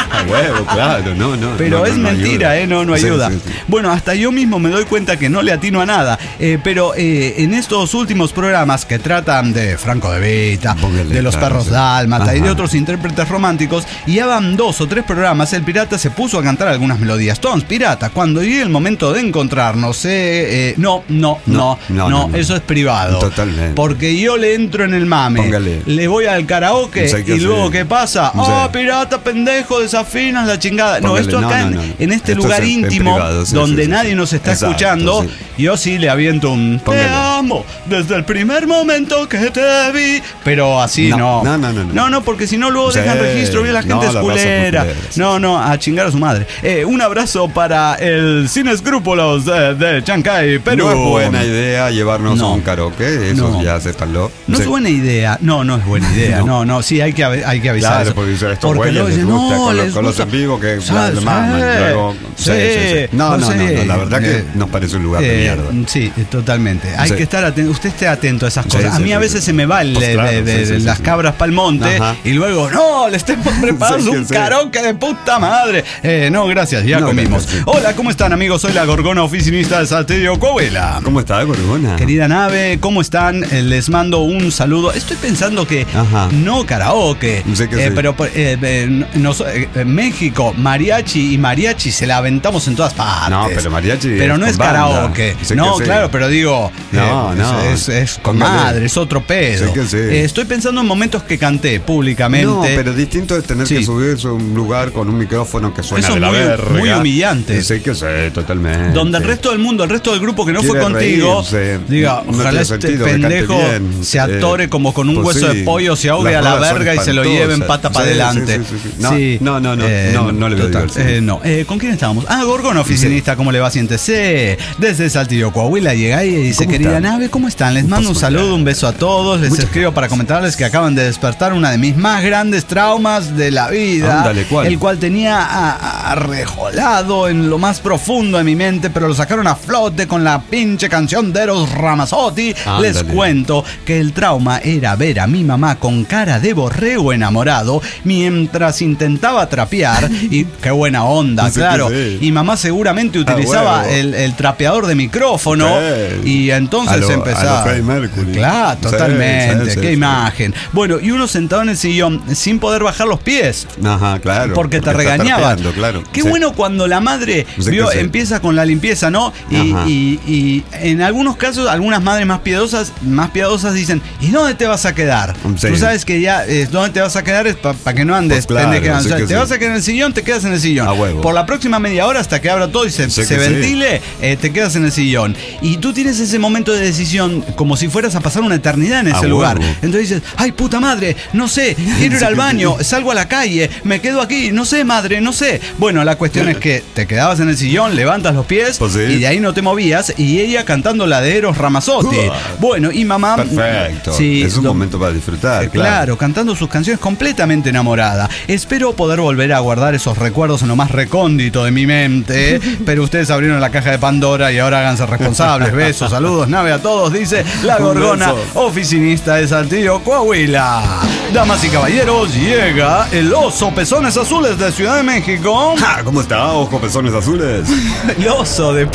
Speaker 3: A huevo, claro, no, no.
Speaker 2: Pero
Speaker 3: no,
Speaker 2: es
Speaker 3: no, no
Speaker 2: mentira,
Speaker 3: ayuda.
Speaker 2: ¿eh? No, no ayuda.
Speaker 3: Sí, sí, sí.
Speaker 2: Bueno, hasta yo mismo me doy cuenta que no le atino a nada. Eh, pero eh, en estos últimos programas que tratan de Franco De Vita,
Speaker 3: Póngale,
Speaker 2: de los
Speaker 3: claro,
Speaker 2: perros
Speaker 3: sí.
Speaker 2: dálmata y
Speaker 3: Ajá.
Speaker 2: de otros intérpretes románticos, y ya van dos o tres programas, el pirata se puso a cantar algunas melodías. Tons, pirata, cuando llegue el momento de encontrarnos, eh, eh, no, no, no, no,
Speaker 3: No, no, no, no.
Speaker 2: eso es privado.
Speaker 3: Totalmente.
Speaker 2: Porque yo le entro en el mame,
Speaker 3: Póngale.
Speaker 2: le voy al karaoke
Speaker 3: No sé qué
Speaker 2: y luego
Speaker 3: hacer.
Speaker 2: ¿qué pasa?
Speaker 3: No sé.
Speaker 2: Ah, pirata, pendejo, desafinas la chingada. No,
Speaker 3: Póngale.
Speaker 2: esto acá
Speaker 3: No,
Speaker 2: en,
Speaker 3: no, no.
Speaker 2: en este
Speaker 3: Esto
Speaker 2: lugar
Speaker 3: es en- en
Speaker 2: íntimo,
Speaker 3: privado, sí,
Speaker 2: donde
Speaker 3: sí, sí,
Speaker 2: nadie
Speaker 3: sí.
Speaker 2: nos está
Speaker 3: Exacto,
Speaker 2: escuchando,
Speaker 3: sí.
Speaker 2: yo sí le aviento un
Speaker 3: Póngale.
Speaker 2: te amo desde el primer momento que te vi. Pero así no.
Speaker 3: No, no, no, no.
Speaker 2: No, no, porque si no luego
Speaker 3: Sí.
Speaker 2: dejan registro, bien la gente
Speaker 3: No,
Speaker 2: es
Speaker 3: la raza es muy
Speaker 2: culera.
Speaker 3: culera, sí,
Speaker 2: No,
Speaker 3: sí.
Speaker 2: no, a chingar a su madre. Eh, un abrazo para el Sin Escrúpulos de, de Chancay, Perú.
Speaker 3: No es buena idea llevarnos
Speaker 2: No.
Speaker 3: a un karaoke, eso
Speaker 2: No.
Speaker 3: ya sépanlo.
Speaker 2: No
Speaker 3: Sí.
Speaker 2: es buena idea. No, no es buena idea. No, no, sí, hay que, ave- hay que avisar.
Speaker 3: Claro,
Speaker 2: eso.
Speaker 3: porque dice, estos
Speaker 2: Porque
Speaker 3: güeyes
Speaker 2: luego
Speaker 3: les
Speaker 2: dicen,
Speaker 3: gusta
Speaker 2: no,
Speaker 3: con, los,
Speaker 2: les
Speaker 3: con los
Speaker 2: gusta.
Speaker 3: en vivo que
Speaker 2: ¿Sabes?
Speaker 3: le maman.
Speaker 2: Sí,
Speaker 3: Luego, sí,
Speaker 2: sí,
Speaker 3: sí, sí. No, no, no,
Speaker 2: sí.
Speaker 3: no, la verdad que
Speaker 2: Eh,
Speaker 3: nos parece un lugar de
Speaker 2: Eh,
Speaker 3: mierda.
Speaker 2: Sí, totalmente. Hay
Speaker 3: Sí.
Speaker 2: que estar atento. Usted esté atento a esas
Speaker 3: Sí,
Speaker 2: cosas. a
Speaker 3: sí,
Speaker 2: mí a
Speaker 3: sí,
Speaker 2: veces
Speaker 3: sí.
Speaker 2: se me va el
Speaker 3: Pues
Speaker 2: de,
Speaker 3: claro,
Speaker 2: de- de-
Speaker 3: sí, sí,
Speaker 2: las
Speaker 3: sí.
Speaker 2: cabras pa'l monte
Speaker 3: Ajá.
Speaker 2: y luego, no, le estemos preparando
Speaker 3: Sí,
Speaker 2: un
Speaker 3: sí.
Speaker 2: karaoke de puta madre. Eh, no, gracias, ya
Speaker 3: No,
Speaker 2: comimos.
Speaker 3: gracias, sí.
Speaker 2: Hola, ¿cómo están, amigos? Soy la Gorgona oficinista de Saltillo, Coahuila.
Speaker 3: ¿Cómo está, Gorgona?
Speaker 2: Querida nave, ¿cómo están? Eh, les mando un saludo. Estoy pensando que
Speaker 3: Ajá.
Speaker 2: no karaoke,
Speaker 3: Sí que
Speaker 2: eh,
Speaker 3: sí.
Speaker 2: pero eh, eh, nos- eh, eh, México, mariachi y mariachi se la aventamos en todas partes.
Speaker 3: No, pero mariachi
Speaker 2: Pero
Speaker 3: es
Speaker 2: no
Speaker 3: con
Speaker 2: es
Speaker 3: banda.
Speaker 2: karaoke.
Speaker 3: Sí
Speaker 2: no,
Speaker 3: que sí.
Speaker 2: claro, pero digo,
Speaker 3: No,
Speaker 2: eh,
Speaker 3: no.
Speaker 2: es, es, es con
Speaker 3: Póngale.
Speaker 2: madre, es otro pedo.
Speaker 3: Sí que sí.
Speaker 2: Eh, estoy pensando en momentos que canté públicamente.
Speaker 3: No, pero distinto es tener
Speaker 2: Sí.
Speaker 3: que subirse a un lugar con un micrófono que suena
Speaker 2: Eso
Speaker 3: de
Speaker 2: es
Speaker 3: la
Speaker 2: muy-
Speaker 3: verga.
Speaker 2: muy humillante.
Speaker 3: Sí que sí, totalmente.
Speaker 2: Donde el resto del mundo, el resto del grupo que no fue
Speaker 3: Quiere
Speaker 2: contigo,
Speaker 3: reírse.
Speaker 2: diga,
Speaker 3: No
Speaker 2: ojalá
Speaker 3: tiene
Speaker 2: este
Speaker 3: sentido que cante
Speaker 2: pendejo
Speaker 3: bien.
Speaker 2: se atore
Speaker 3: Eh,
Speaker 2: como con un
Speaker 3: pues
Speaker 2: hueso
Speaker 3: sí,
Speaker 2: de pollo, se ahogue
Speaker 3: las
Speaker 2: a la
Speaker 3: rolas son
Speaker 2: verga y se lo
Speaker 3: espantosas.
Speaker 2: lleven pata para
Speaker 3: Sí, sí,
Speaker 2: adelante.
Speaker 3: sí, sí, sí. No, no, no, no, no, no le veo diversión.
Speaker 2: eh, no. Eh, ¿Con quién estábamos? Ah, Gorgona, oficinista, ¿cómo le va? Siéntese. Desde Saltillo, Coahuila, llega ahí y dice,
Speaker 3: ¿Cómo
Speaker 2: querida
Speaker 3: están?
Speaker 2: nave, ¿cómo están? Les mando un
Speaker 3: Pues,
Speaker 2: saludo, un beso a todos. Les
Speaker 3: Muchas
Speaker 2: escribo para comentarles que acaban de despertar una de mis más grandes traumas de la vida.
Speaker 3: Ándale, ¿cuál?
Speaker 2: El cual tenía a- a- arrejolado en lo más profundo de mi mente, pero lo sacaron a flote con la pinche canción de Eros Ramazzotti.
Speaker 3: Ándale.
Speaker 2: Les cuento que el trauma era ver a mi mamá con cara de borrego enamorado mientras intentaba trapear. Y qué buena onda,
Speaker 3: Sí que
Speaker 2: claro.
Speaker 3: sí.
Speaker 2: Y mamá seguramente utilizaba
Speaker 3: huevo.
Speaker 2: el, el trapeador de micrófono.
Speaker 3: Sí.
Speaker 2: Y entonces
Speaker 3: A lo-
Speaker 2: empezaba.
Speaker 3: a lo Freddie Mercury.
Speaker 2: Claro,
Speaker 3: Sí,
Speaker 2: totalmente.
Speaker 3: sí, sí,
Speaker 2: qué
Speaker 3: sí.
Speaker 2: imagen. Bueno, y uno sentado en el sillón sin poder bajar los pies.
Speaker 3: Ajá, claro.
Speaker 2: Porque te
Speaker 3: está
Speaker 2: regañaban.
Speaker 3: trapeando, claro.
Speaker 2: Qué
Speaker 3: Sí.
Speaker 2: bueno cuando la madre
Speaker 3: Sí
Speaker 2: vio,
Speaker 3: que sí.
Speaker 2: empieza con la limpieza, ¿no? Y,
Speaker 3: Ajá.
Speaker 2: y- y en algunos casos, algunas madres más piadosas, más piadosas dicen, ¿y dónde te vas a quedar?
Speaker 3: Sí.
Speaker 2: Tú sabes que ya, eh, ¿dónde te vas a quedar? Es para que no andes
Speaker 3: Pues claro,
Speaker 2: pendejeando.
Speaker 3: sí
Speaker 2: O sea,
Speaker 3: que
Speaker 2: te
Speaker 3: sí.
Speaker 2: vas a quedar en el sillón, te quedas en el sillón.
Speaker 3: A huevo.
Speaker 2: Por la próxima media hora, hasta que abra todo y se,
Speaker 3: Sí
Speaker 2: se
Speaker 3: que sí.
Speaker 2: ventile, eh, te quedas en el sillón. Y tú tienes ese momento de decisión como si fueras a pasar una eternidad en
Speaker 3: A
Speaker 2: ese lugar.
Speaker 3: huevo.
Speaker 2: Entonces dices, ay puta madre, no sé, quiero ir al baño, salgo a la calle, me quedo aquí, no sé madre, no sé. Bueno, la cuestión es que te quedabas en el sillón, levantas los pies
Speaker 3: Pues sí.
Speaker 2: y de ahí no te movías y ella cantando la de Eros Ramazzotti.
Speaker 3: Uah.
Speaker 2: Bueno, y mamá...
Speaker 3: Perfecto.
Speaker 2: Sí,
Speaker 3: es un
Speaker 2: lo-
Speaker 3: momento para disfrutar.
Speaker 2: eh, Claro, cantando sus canciones completamente enamorada. Espero poder volver a guardar esos recuerdos en lo más recóndito de mi mente, ¿eh? Pero ustedes abrieron la caja de Pandora y ahora háganse responsables. Besos, saludos, nave a todos, dice la
Speaker 3: Un
Speaker 2: Gorgona,
Speaker 3: beso.
Speaker 2: oficinista de Saltillo, Coahuila. Damas y caballeros, llega el oso Pezones Azules de Ciudad de México.
Speaker 3: Ja, ¿cómo está, ojo, pezones azules?
Speaker 2: El oso de...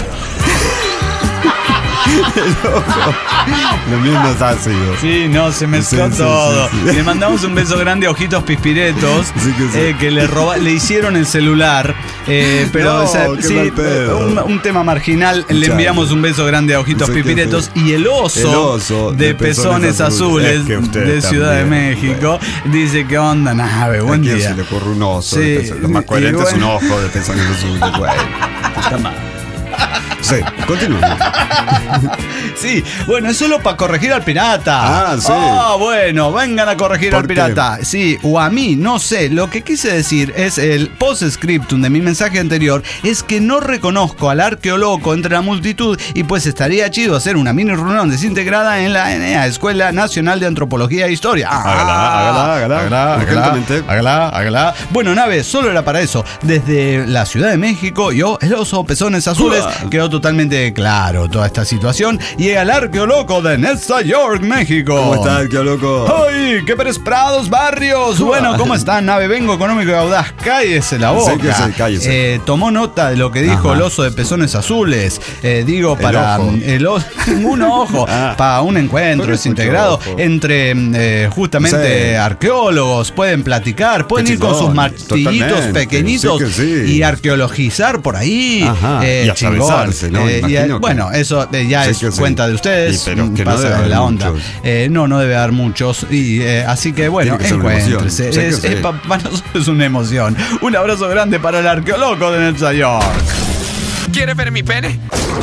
Speaker 3: Lo mismo es ácido.
Speaker 2: Sí, no, se mezcló
Speaker 3: Sí, sí,
Speaker 2: todo.
Speaker 3: sí, sí.
Speaker 2: Le mandamos un beso grande a Ojitos Pispiretos,
Speaker 3: Sí que sí.
Speaker 2: eh, que le roba, le hicieron el celular. eh, pero
Speaker 3: No,
Speaker 2: o sea,
Speaker 3: qué
Speaker 2: sí,
Speaker 3: mal pedo.
Speaker 2: un, un tema marginal. Le
Speaker 3: Chale.
Speaker 2: enviamos un beso grande a Ojitos
Speaker 3: Sí que
Speaker 2: Pispiretos.
Speaker 3: sí.
Speaker 2: Y el oso,
Speaker 3: El oso
Speaker 2: de,
Speaker 3: de
Speaker 2: Pezones
Speaker 3: Pezones
Speaker 2: Azules,
Speaker 3: Azules. Es que usted
Speaker 2: de Ciudad de
Speaker 3: también,
Speaker 2: México dice: ¿qué onda, nave? Buen
Speaker 3: ¿A quién
Speaker 2: día.
Speaker 3: se le ocurre un oso?
Speaker 2: Sí,
Speaker 3: de pezo- Lo más
Speaker 2: y
Speaker 3: coherente es un
Speaker 2: bueno.
Speaker 3: ojo de pezones azules, güey. Está mal. Sí, continúa.
Speaker 2: Sí, bueno, es solo para corregir al pirata.
Speaker 3: Ah, sí.
Speaker 2: Ah, bueno, vengan a corregir
Speaker 3: ¿Por
Speaker 2: al
Speaker 3: qué?
Speaker 2: pirata. Sí, o a mí, no sé. Lo que quise decir es el post-scriptum de mi mensaje anterior es que no reconozco al arqueólogo entre la multitud y pues estaría chido hacer una mini reunión desintegrada en la N E A, Escuela Nacional de Antropología e Historia. Ah,
Speaker 3: Hágala, hágala, hágala.
Speaker 2: Hágala,
Speaker 3: Urgentemente.
Speaker 2: hágala, hágala. Bueno, nave, solo era para eso. Desde la Ciudad de México, yo, el oso Pezones Azules,
Speaker 3: Uah.
Speaker 2: quedó totalmente totalmente claro toda esta situación. Y el arqueólogo de Nueva York, México.
Speaker 3: ¿Cómo está, arqueólogo?
Speaker 2: ¡Ay, qué presprados barrios! Bueno, ¿cómo están? Nave Vengo Económico y Audaz. Cállese la boca.
Speaker 3: Sí, que sí, cállese.
Speaker 2: Eh, tomó nota de lo que dijo
Speaker 3: Ajá.
Speaker 2: el oso de pezones azules. Eh, digo, para
Speaker 3: El ojo.
Speaker 2: el oso, un ojo,
Speaker 3: Ah.
Speaker 2: para un encuentro
Speaker 3: Pero
Speaker 2: desintegrado
Speaker 3: escucho ojo.
Speaker 2: entre eh, justamente
Speaker 3: Sí.
Speaker 2: arqueólogos. Pueden platicar, pueden
Speaker 3: Qué
Speaker 2: ir con sus
Speaker 3: chingón,
Speaker 2: martillitos
Speaker 3: totalmente.
Speaker 2: pequeñitos
Speaker 3: Sí que sí.
Speaker 2: y arqueologizar por ahí.
Speaker 3: Ajá.
Speaker 2: Eh,
Speaker 3: Y hasta
Speaker 2: chingón.
Speaker 3: besarse, ¿no?
Speaker 2: Eh, y,
Speaker 3: Imagino
Speaker 2: eh,
Speaker 3: que-
Speaker 2: bueno, eso eh, ya
Speaker 3: Sí
Speaker 2: es
Speaker 3: que sí.
Speaker 2: cuenta de ustedes.
Speaker 3: Y pero que no
Speaker 2: pasa
Speaker 3: debe haber
Speaker 2: la onda.
Speaker 3: muchos.
Speaker 2: Eh, no, no debe haber muchos. Y eh, así que bueno,
Speaker 3: Tiene que ser una emoción.
Speaker 2: encuéntrese.
Speaker 3: Sí que
Speaker 2: Es-
Speaker 3: sí.
Speaker 2: es pa- para nosotros es una emoción. Un abrazo grande para el arqueólogo de Nueva York.
Speaker 5: ¿Quiere ver mi pene?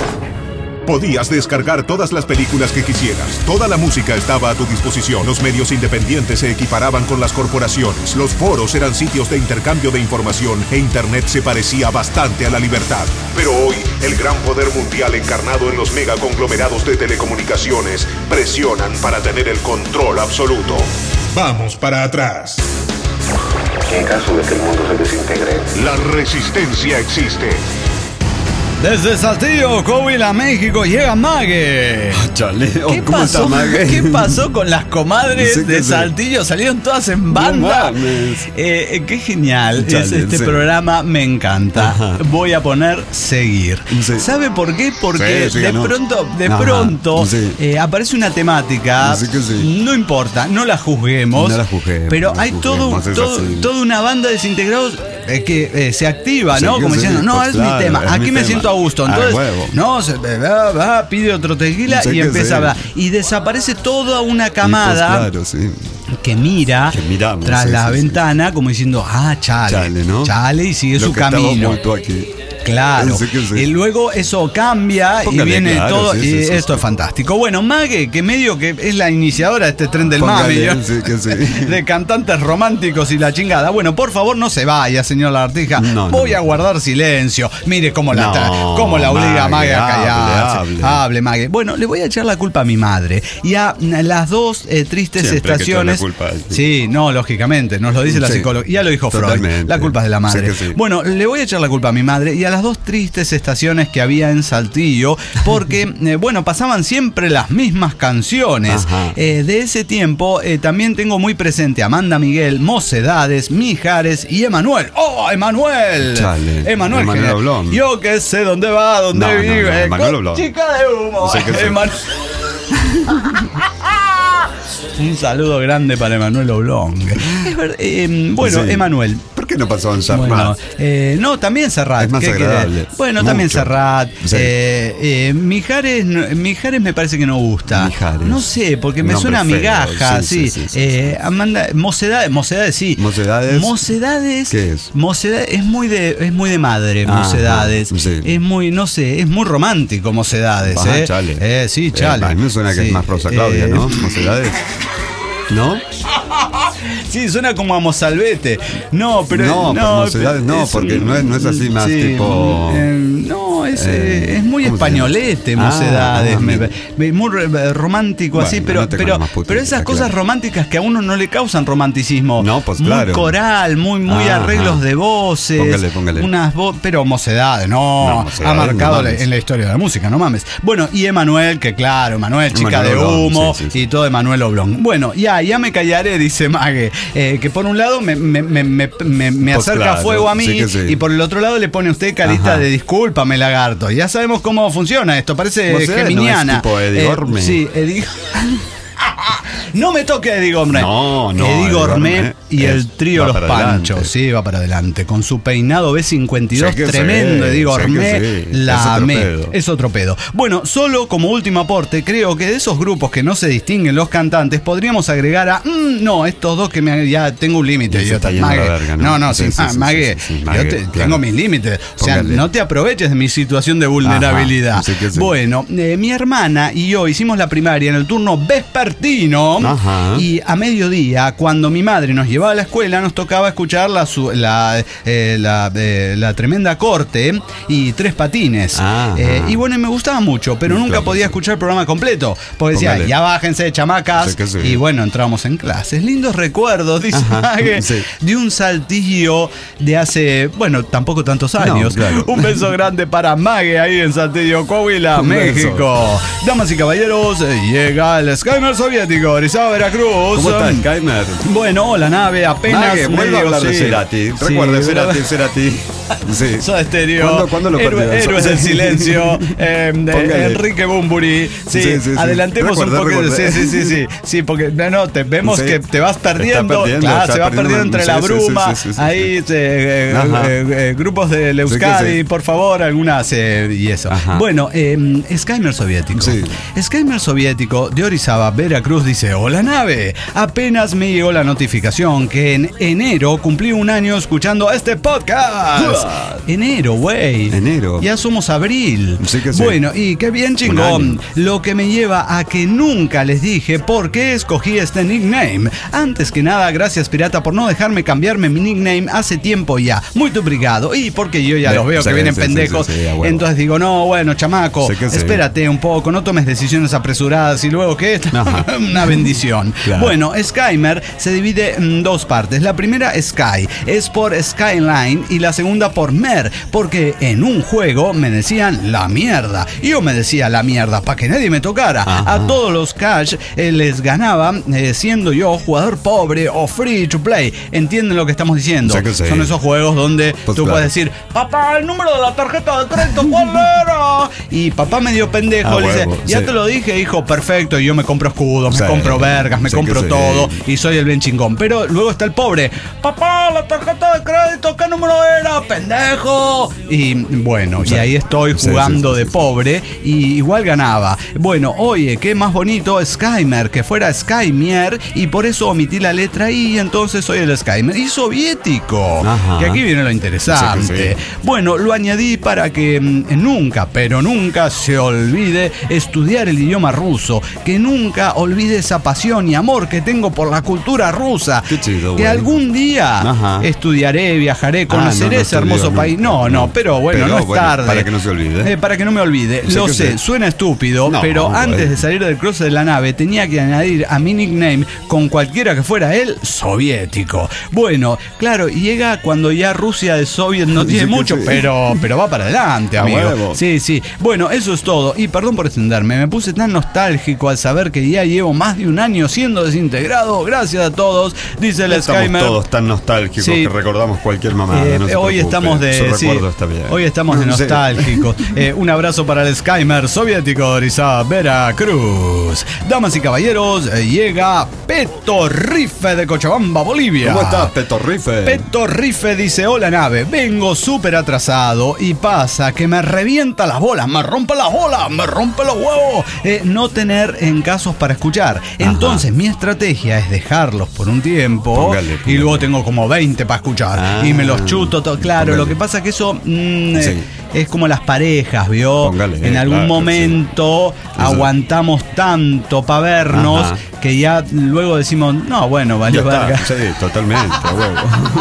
Speaker 1: Podías descargar todas las películas que quisieras. Toda la música estaba a tu disposición. Los medios independientes se equiparaban con las corporaciones. Los foros eran sitios de intercambio de información e Internet se parecía bastante a la libertad. Pero hoy, el gran poder mundial encarnado en los megaconglomerados de telecomunicaciones presionan para tener el control absoluto.
Speaker 7: Vamos para atrás.
Speaker 8: En caso de que el mundo se desintegre,
Speaker 1: La resistencia existe.
Speaker 2: Desde Saltillo, Coahuila, México, llega Mague.
Speaker 3: Chale, oh,
Speaker 2: ¿Qué
Speaker 3: ¿cómo
Speaker 2: pasó?
Speaker 3: está, Mague?
Speaker 2: ¿Qué pasó con las comadres
Speaker 3: Sí que
Speaker 2: de
Speaker 3: sí.
Speaker 2: Saltillo? Salieron todas en banda.
Speaker 3: mames.
Speaker 2: Eh, eh, qué genial
Speaker 3: Chale,
Speaker 2: es este
Speaker 3: sí.
Speaker 2: programa, me encanta.
Speaker 3: Ajá.
Speaker 2: Voy a poner seguir.
Speaker 3: Sí.
Speaker 2: ¿Sabe por qué? Porque
Speaker 3: Sí, sí,
Speaker 2: de
Speaker 3: ganó.
Speaker 2: pronto, de
Speaker 3: Ajá,
Speaker 2: pronto
Speaker 3: sí.
Speaker 2: eh, aparece una temática.
Speaker 3: Sí que sí.
Speaker 2: No importa, no la juzguemos.
Speaker 3: No la juzguemos,
Speaker 2: Pero
Speaker 3: no la
Speaker 2: hay todo,
Speaker 3: juzguemos, es
Speaker 2: todo-
Speaker 3: así.
Speaker 2: toda una banda de desintegrados eh, que eh, se activa,
Speaker 3: Sí
Speaker 2: ¿no?
Speaker 3: que
Speaker 2: Como
Speaker 3: sí,
Speaker 2: diciendo, no,
Speaker 3: pues
Speaker 2: es
Speaker 3: claro,
Speaker 2: mi tema.
Speaker 3: es
Speaker 2: Aquí
Speaker 3: mi
Speaker 2: me
Speaker 3: tema.
Speaker 2: siento a gusto.
Speaker 3: Ah,
Speaker 2: Entonces,
Speaker 3: huevo.
Speaker 2: no, se va, va, pide otro tequila
Speaker 3: Sí
Speaker 2: y
Speaker 3: que
Speaker 2: empieza
Speaker 3: sí.
Speaker 2: a hablar. Y desaparece toda una camada
Speaker 3: Y pues, claro, sí.
Speaker 2: que mira
Speaker 3: Que miramos,
Speaker 2: tras
Speaker 3: sí,
Speaker 2: la
Speaker 3: sí,
Speaker 2: ventana como diciendo, ah, chale,
Speaker 3: Chale, ¿no?
Speaker 2: chale, y sigue
Speaker 3: Lo
Speaker 2: su
Speaker 3: que estaba
Speaker 2: camino.
Speaker 3: oculto aquí.
Speaker 2: Claro.
Speaker 3: Sí que sí.
Speaker 2: Y luego eso cambia
Speaker 3: Póngale,
Speaker 2: y viene
Speaker 3: claro,
Speaker 2: todo.
Speaker 3: sí,
Speaker 2: y
Speaker 3: sí, sí,
Speaker 2: esto
Speaker 3: sí.
Speaker 2: es fantástico. Bueno, Mague, que medio que es la iniciadora de este tren del
Speaker 3: Póngale,
Speaker 2: mame, yo-
Speaker 3: sí que sí.
Speaker 2: de cantantes románticos y la chingada. Bueno, por favor, no se vaya, señor Lagartija.
Speaker 3: No, no,
Speaker 2: Voy
Speaker 3: no.
Speaker 2: a guardar silencio. Mire cómo la,
Speaker 3: No,
Speaker 2: tra- cómo la obliga a Mague
Speaker 3: Mague,
Speaker 2: a callarse.
Speaker 3: hable, hable.
Speaker 2: Hable, Mague. Bueno, le voy a echar la culpa a mi madre y a las dos eh, tristes
Speaker 3: Siempre hay que echarle
Speaker 2: estaciones.
Speaker 3: culpa a él, sí.
Speaker 2: Sí, no, lógicamente, nos lo dice la
Speaker 3: Sí,
Speaker 2: psicóloga. Ya lo dijo Freud.
Speaker 3: totalmente.
Speaker 2: La culpa es de la madre.
Speaker 3: Sí que sí.
Speaker 2: Bueno, le voy a echar la culpa a mi madre y a las dos tristes estaciones que había en Saltillo, porque, eh, bueno, pasaban siempre las mismas canciones.
Speaker 3: Ajá.
Speaker 2: Eh, de ese tiempo eh, también tengo muy presente a Amanda Miguel, Mocedades, Mijares y Emanuel. ¡Oh, Emanuel!
Speaker 3: Chale,
Speaker 2: Emanuel,
Speaker 3: Emanuel
Speaker 2: genial.
Speaker 3: Oblong.
Speaker 2: Yo que sé dónde va, dónde
Speaker 3: No, no,
Speaker 2: vive.
Speaker 3: no, Emanuel
Speaker 2: con
Speaker 3: Oblong.
Speaker 2: chica de humo.
Speaker 3: Sí que sí.
Speaker 2: Emanuel. Un saludo grande para Emanuel Oblong. Es ver- eh, bueno,
Speaker 3: Sí.
Speaker 2: Emanuel.
Speaker 3: ¿Por qué no pasó en Serrat?
Speaker 2: Bueno, eh, no, también Serrat.
Speaker 3: Es más
Speaker 2: ¿qué
Speaker 3: agradable.
Speaker 2: querés? Bueno, también
Speaker 3: Mucho.
Speaker 2: Serrat.
Speaker 3: Sí.
Speaker 2: Eh, eh, Mijares, no- Mijares me parece que no gusta.
Speaker 3: Mijares.
Speaker 2: No sé, porque
Speaker 3: Un
Speaker 2: me
Speaker 3: nombre
Speaker 2: suena a
Speaker 3: feo.
Speaker 2: migaja,
Speaker 3: Sí,
Speaker 2: sí.
Speaker 3: sí, sí, sí,
Speaker 2: Eh, Amanda, Mocedades, Mocedades, sí.
Speaker 3: Mocedades.
Speaker 2: Mocedades.
Speaker 3: ¿Qué es?
Speaker 2: Mocedades es muy de, es muy de madre,
Speaker 3: Ajá,
Speaker 2: Mocedades.
Speaker 3: sí.
Speaker 2: Es muy, no sé, es muy romántico Mocedades,
Speaker 3: Ajá,
Speaker 2: eh.
Speaker 3: chale.
Speaker 2: Eh, sí, chale.
Speaker 3: Eh, a mí me suena que
Speaker 2: Sí,
Speaker 3: es más Rosa Claudia,
Speaker 2: eh,
Speaker 3: ¿no? Mocedades. ¿No?
Speaker 2: Sí, suena como a Mozalbete. No, pero
Speaker 3: No,
Speaker 2: no,
Speaker 3: pero Mocedades no, porque no es- no es así más tipo-
Speaker 2: eh, no, es,
Speaker 3: Eh,
Speaker 2: eh, es muy
Speaker 3: ¿cómo se
Speaker 2: españolete,
Speaker 3: llama?
Speaker 2: Mocedades.
Speaker 3: Ah,
Speaker 2: me-
Speaker 3: mira.
Speaker 2: me- muy re- romántico
Speaker 3: Bueno,
Speaker 2: así, pero,
Speaker 3: no tengo
Speaker 2: pero,
Speaker 3: la más puta
Speaker 2: pero
Speaker 3: idea,
Speaker 2: esas cosas
Speaker 3: claro.
Speaker 2: románticas que a uno no le causan romanticismo.
Speaker 3: No, pues
Speaker 2: muy
Speaker 3: claro.
Speaker 2: coral, muy, muy
Speaker 3: Ajá.
Speaker 2: arreglos de voces.
Speaker 3: Póngale, póngale.
Speaker 2: Unas vo- pero Mocedades, no,
Speaker 3: No, Mocedades,
Speaker 2: ha marcado
Speaker 3: no
Speaker 2: la-
Speaker 3: mames.
Speaker 2: en la historia de la música, no mames. Bueno, y Emanuel, que claro, Emanuel, chica
Speaker 3: Emanuel
Speaker 2: de
Speaker 3: Oblong,
Speaker 2: humo
Speaker 3: sí, sí, sí.
Speaker 2: y todo Emanuel Oblong. Bueno, ya, ya me callaré, dice Mague, eh, que por un lado me, me, me, me, me- me
Speaker 3: Pues
Speaker 2: acerca
Speaker 3: claro,
Speaker 2: fuego a mí
Speaker 3: sí que sí.
Speaker 2: y por el otro lado le pone usted carita
Speaker 3: Ajá.
Speaker 2: de discúlpame, lagarto. Ya sabemos cómo funciona esto, parece
Speaker 3: Mocedades no es
Speaker 2: geminiana.
Speaker 3: tipo Eddie
Speaker 2: Eh,
Speaker 3: Gorme.
Speaker 2: sí, Eddie. No me toque Eddie Gorme.
Speaker 3: No, no,
Speaker 2: Eddie
Speaker 3: Eddie
Speaker 2: Gorme
Speaker 3: Gorme
Speaker 2: y
Speaker 3: es-
Speaker 2: el trío
Speaker 3: va
Speaker 2: Los
Speaker 3: para
Speaker 2: Panchos.
Speaker 3: adelante.
Speaker 2: Sí, va para adelante. Con su peinado B cincuenta y dos,
Speaker 3: Sé que
Speaker 2: tremendo.
Speaker 3: sí,
Speaker 2: Eddie
Speaker 3: sé
Speaker 2: Gorme,
Speaker 3: que sí.
Speaker 2: la
Speaker 3: Es otro
Speaker 2: amé.
Speaker 3: pedo.
Speaker 2: Es otro pedo. Bueno, solo como último aporte, creo que de esos grupos que no se distinguen los cantantes, podríamos agregar a. mm, no, estos dos que me, ya tengo un límite.
Speaker 3: Ya se
Speaker 2: Yo
Speaker 3: está
Speaker 2: te-
Speaker 3: yendo a la
Speaker 2: Mague.
Speaker 3: verga, ¿no?
Speaker 2: No, no,
Speaker 3: Sí,
Speaker 2: sí,
Speaker 3: sí,
Speaker 2: ah,
Speaker 3: sí,
Speaker 2: Mague,
Speaker 3: sí, sí,
Speaker 2: yo
Speaker 3: Mague,
Speaker 2: te-
Speaker 3: claro.
Speaker 2: tengo mis límites. O sea,
Speaker 3: Póngale.
Speaker 2: no te aproveches de mi situación de vulnerabilidad.
Speaker 3: Ajá, sí que sí.
Speaker 2: Bueno, eh, mi hermana y yo hicimos la primaria en el turno vespertino. Ajá. Y a mediodía, cuando mi madre nos llevaba a la escuela, nos tocaba escuchar la, la, eh, la, eh, la tremenda corte y Tres Patines. Eh, y bueno, me gustaba mucho, pero nunca claro, podía escuchar el programa completo. Porque decía, Póngale. ya bájense, chamacas. Sí, sí. Y bueno, entrábamos en clases. Lindos recuerdos, dice Mague, sí. de un saltillo de hace, bueno, tampoco tantos años. No, claro. Un beso grande para Mague ahí en Saltillo, Coahuila, un México. Beso. Damas y caballeros, llega el Skymer soviético, Orizaba, Veracruz.
Speaker 3: ¿Cómo está, Skymer?
Speaker 2: Bueno, la nave apenas.
Speaker 3: Mague, vuelve a hablar sí. de Cerati. Recuerda, sí, Cerati, Cerati. Sí.
Speaker 2: Soda Stereo.
Speaker 3: ¿Cuándo, ¿cuándo lo perdió?
Speaker 2: Héroes del Silencio. eh, de Enrique Bunbury. Sí, sí, sí, sí. Adelantemos recuerda, un poquito. Sí, sí, sí, sí. Sí, porque no, no, te vemos sí. que te vas perdiendo. perdiendo claro, se va perdiendo entre sí, la bruma. Sí, sí, sí, sí, ahí, sí. Eh, eh, eh, grupos de Euskadi, sí, sí. por favor, algunas eh, y eso. Ajá. Bueno, eh, Skymer soviético. Sí. Skymer soviético de Orizaba, Veracruz dice: hola nave, apenas me llegó la notificación que en enero cumplí un año escuchando este podcast. Enero, güey.
Speaker 3: Enero.
Speaker 2: Ya somos abril.
Speaker 3: Sí que sí.
Speaker 2: Bueno, y qué bien chingón. Lo que me lleva a que nunca les dije por qué escogí este nickname. Antes que nada, gracias Pirata por no dejarme cambiarme mi nickname hace tiempo ya. Muy obrigado. Y porque yo ya los veo sí, que vienen sí, pendejos. Sí, sí, sí, bueno. Entonces digo, no, bueno, chamaco, sí espérate sí. un poco, no tomes decisiones apresuradas y luego que es una bendición. Claro. Bueno, Skymer se divide en dos partes. La primera, Sky, es por Skyline y la segunda por Mer, porque en un juego me decían la mierda. Y yo me decía la mierda para que nadie me tocara. Ajá. A todos los cash eh, les ganaba eh, siendo yo jugador pobre o free to play. ¿Entienden lo que estamos diciendo? Sí que sí. Son esos juegos donde pues tú claro. puedes decir, papá, el número de la tarjeta de crédito, ¿cuál era? Y papá medio pendejo ah, le dice, huevo, ya sí. te lo dije, hijo, perfecto. Y yo me compro escudos, sí. me compro vergas, me sí compro todo sí. y soy el bien chingón. Pero luego está el pobre, papá, la tarjeta de crédito, ¿qué número era? Pendejo. Y bueno, sí. y ahí estoy jugando sí, sí, sí, de pobre y igual ganaba. Bueno, oye, qué más bonito Skymer, que fuera Skymier, y por eso omití la letra I, entonces soy el Skymer. Y soviético, Ajá. que aquí viene lo interesante. Sí, sí. Bueno, lo añadí para que mm, nunca, pero nunca se olvide estudiar el idioma ruso, que nunca olvide esa pasión y amor que tengo por la cultura rusa. Qué chido, que bueno. algún día Ajá. estudiaré, viajaré, conoceré ah, no, no ese hermoso olvido, país. No, no, no, pero bueno, pero, no es bueno, tarde.
Speaker 3: Para que no se olvide.
Speaker 2: Eh, para que no me olvide. Sé lo sé, sí. suena estúpido, no, pero no, antes bueno. de salir del cruce de la nave tenía que añadir a mi nickname, con cualquiera que fuera él, soviético. Bueno, claro, llega cuando ya Rusia de Soviet no tiene sí, mucho, sí. pero pero va para adelante, amigo. Sí, sí. Bueno, eso es todo. Y perdón por extenderme, me puse tan nostálgico al saber que ya llevo más de un año siendo desintegrado. Gracias a todos, dice el
Speaker 3: Estamos
Speaker 2: Skymer.
Speaker 3: todos tan nostálgicos sí. que recordamos cualquier mamada.
Speaker 2: Eh, no hoy, estamos de, sí, hoy estamos de nostálgicos. eh, un abrazo para el Skymer soviético, Orizaba, Veracruz. Damas y caballeros, eh, llega Peto Rife de Cochabamba, Bolivia.
Speaker 3: ¿Cómo estás, Peto Rife?
Speaker 2: Peto Rife dice, hola nave, vengo súper atrasado y pasa que me revienta las bolas, me rompe las bolas, me rompe los huevos. Eh, no tener en casos para escuchar. Entonces Ajá. mi estrategia es dejarlos por un tiempo póngale, póngale. y luego tengo como veinte para escuchar ah, y me los chuto todo. Claro, póngale. Lo que pasa es que eso mmm, sí. es como las parejas, ¿vio? Póngale, en algún claro, momento sí. aguantamos tanto para vernos Ajá. que ya luego decimos, no, bueno, vale, verga.
Speaker 3: Sí, totalmente, huevo.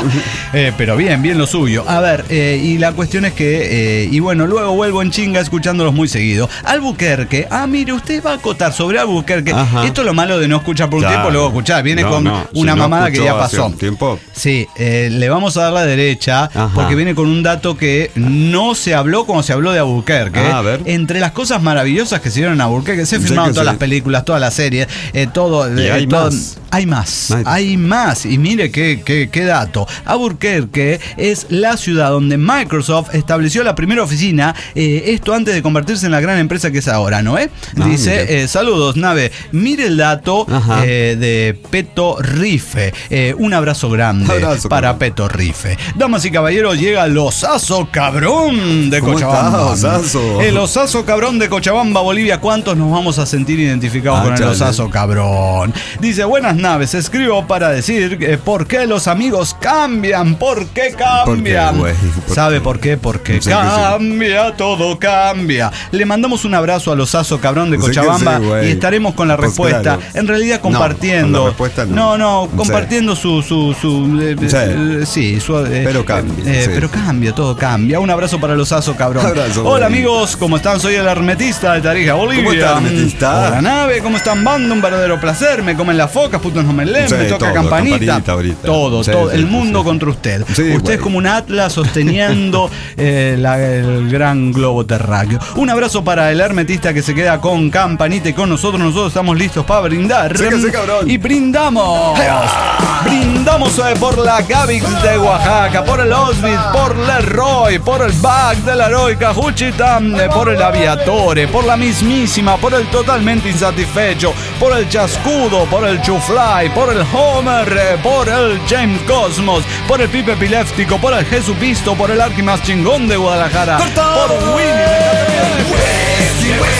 Speaker 2: eh, pero bien, bien lo suyo. A ver, eh, y la cuestión es que, eh, y bueno, luego vuelvo en chinga escuchándolos muy seguido. Albuquerque, ah, mire, usted va a acotar sobre Albuquerque. Ajá. Esto es lo malo de no escuchar por un claro. tiempo, luego escuchar. Viene no, con no. una si mamada no que ya pasó.
Speaker 3: Un tiempo.
Speaker 2: Sí, eh, le vamos a dar la derecha Ajá. porque viene con un dato que no se habló como se habló de Albuquerque. Ah, a ver. Entre las cosas maravillosas que se dieron en Albuquerque, se filmaron todas sí. las películas, todas las series, eh, todo.
Speaker 3: Y
Speaker 2: eh,
Speaker 3: hay
Speaker 2: todo
Speaker 3: más.
Speaker 2: Hay más, hay, hay más. Y mire qué, qué, qué dato. Albuquerque es la ciudad donde Microsoft estableció la primera oficina, eh, esto antes de convertirse en la gran empresa que es ahora, ¿no? ¿Eh? Ah, Dice, eh, saludos, nave. Mire el dato eh, de Peto Rife. Eh, un abrazo grande abrazo, para cabrón. Peto Rife. Damas y caballeros, llega Losazo Cabrón cabrón de
Speaker 3: ¿Cómo
Speaker 2: Cochabamba.
Speaker 3: estás, Osazo?
Speaker 2: El Osazo cabrón de Cochabamba, Bolivia. ¿Cuántos nos vamos a sentir identificados
Speaker 3: Ah,
Speaker 2: con el
Speaker 3: chale.
Speaker 2: Osazo cabrón? Dice, buenas naves, escribo para decir eh, por qué los amigos cambian, por qué cambian.
Speaker 3: ¿Por qué, güey? ¿Por
Speaker 2: ¿Sabe
Speaker 3: qué?
Speaker 2: por qué? Porque
Speaker 3: Sí que sí.
Speaker 2: cambia, todo cambia. Le mandamos un abrazo al Osazo cabrón de
Speaker 3: Sí que
Speaker 2: Cochabamba
Speaker 3: sí, güey.
Speaker 2: y estaremos con la
Speaker 3: Pues
Speaker 2: respuesta.
Speaker 3: claro.
Speaker 2: En realidad
Speaker 3: No,
Speaker 2: compartiendo.
Speaker 3: con la respuesta no.
Speaker 2: no, no,
Speaker 3: Sí.
Speaker 2: compartiendo su, su, su eh,
Speaker 3: Sí.
Speaker 2: eh, sí, su, eh,
Speaker 3: Pero cambia,
Speaker 2: eh,
Speaker 3: sí.
Speaker 2: pero cambia, todo cambia. Un abrazo para el Osazo cabrón.
Speaker 3: Abrazo,
Speaker 2: Hola
Speaker 3: güey.
Speaker 2: amigos, ¿cómo están? Soy el hermetista de Tarija, Bolivia.
Speaker 3: ¿Cómo está, hermetista?
Speaker 2: Hola nave, ¿cómo están banda? Un verdadero placer. Me comen las focas, putos no me leen,
Speaker 3: Sí,
Speaker 2: me toca
Speaker 3: todo,
Speaker 2: campanita.
Speaker 3: campanita ahorita.
Speaker 2: Todo,
Speaker 3: Sí,
Speaker 2: todo.
Speaker 3: sí,
Speaker 2: el
Speaker 3: sí,
Speaker 2: mundo
Speaker 3: sí.
Speaker 2: contra usted.
Speaker 3: Sí,
Speaker 2: usted
Speaker 3: güey.
Speaker 2: es como un atlas sosteniendo eh, la- el gran globo terráqueo. Un abrazo para el hermetista que se queda con campanita y con nosotros. Nosotros estamos listos para brindar.
Speaker 3: Sí que sí, cabrón.
Speaker 2: Y brindamos. Brindamos eh, por la Gavix de Oaxaca, por el Osbit, por Leroy, por el Back de la heroica Juchitán, eh, por el Aviatore, por la mismísima, por el totalmente insatisfecho, por el Chascudo, por el Chufly, por el Homer, eh, por el James Cosmos, por el Pipe Epiléptico, por el Jesupisto, por el Arqui más chingón de Guadalajara, por Winnie de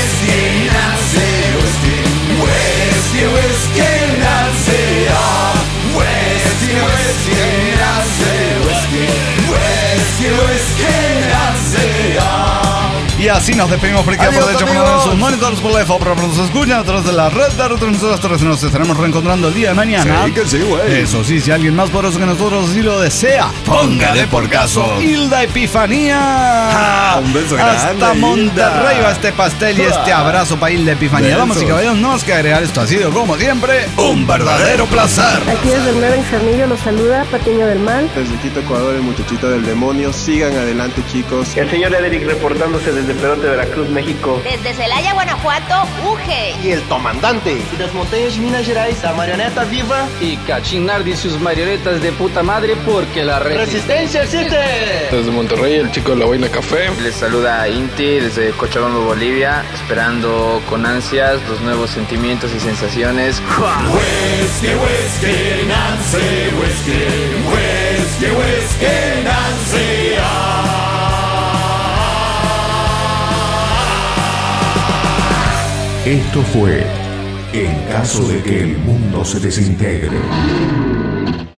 Speaker 2: Y así nos despedimos por aquí
Speaker 3: Adiós,
Speaker 2: por derecho por
Speaker 3: amigos.
Speaker 2: sus monitores por la F O, por nos escuchan a través de la red de retransmisores. Nos estaremos reencontrando el día de mañana.
Speaker 3: Sí que sí, güey.
Speaker 2: Eso sí, si alguien más poderoso que nosotros así lo desea, póngale por caso Hilda Epifanía.
Speaker 3: Ah, un beso grande,
Speaker 2: Hasta Monterrey
Speaker 3: Hilda.
Speaker 2: va este pastel y este abrazo para Hilda Epifanía.
Speaker 3: Besos.
Speaker 2: Damas y caballeros, no más que agregar, esto ha sido como siempre un verdadero placer.
Speaker 9: Aquí desde el Nueva Infermillo los saluda Patiño del Mal.
Speaker 10: Desde Quito, Ecuador, el muchachito del demonio. Sigan adelante, chicos.
Speaker 11: El señor Ederic reportándose desde Perote, Veracruz, México.
Speaker 12: Desde Celaya, Guanajuato, Uge.
Speaker 10: Y el comandante.
Speaker 11: Y las montañas de Minas Gerais, la marioneta viva.
Speaker 13: Y cachinar de sus marionetas de puta madre porque la
Speaker 11: ¡Resistencia existe!
Speaker 14: Desde Monterrey, el chico de la boina café.
Speaker 13: Les saluda Inti desde Cochabamba, Bolivia, esperando con ansias los nuevos sentimientos y sensaciones.
Speaker 3: Whisky, whisky, Nancy, whisky, whisky, whisky, Nancy.
Speaker 6: Esto fue En caso de que el mundo se desintegre.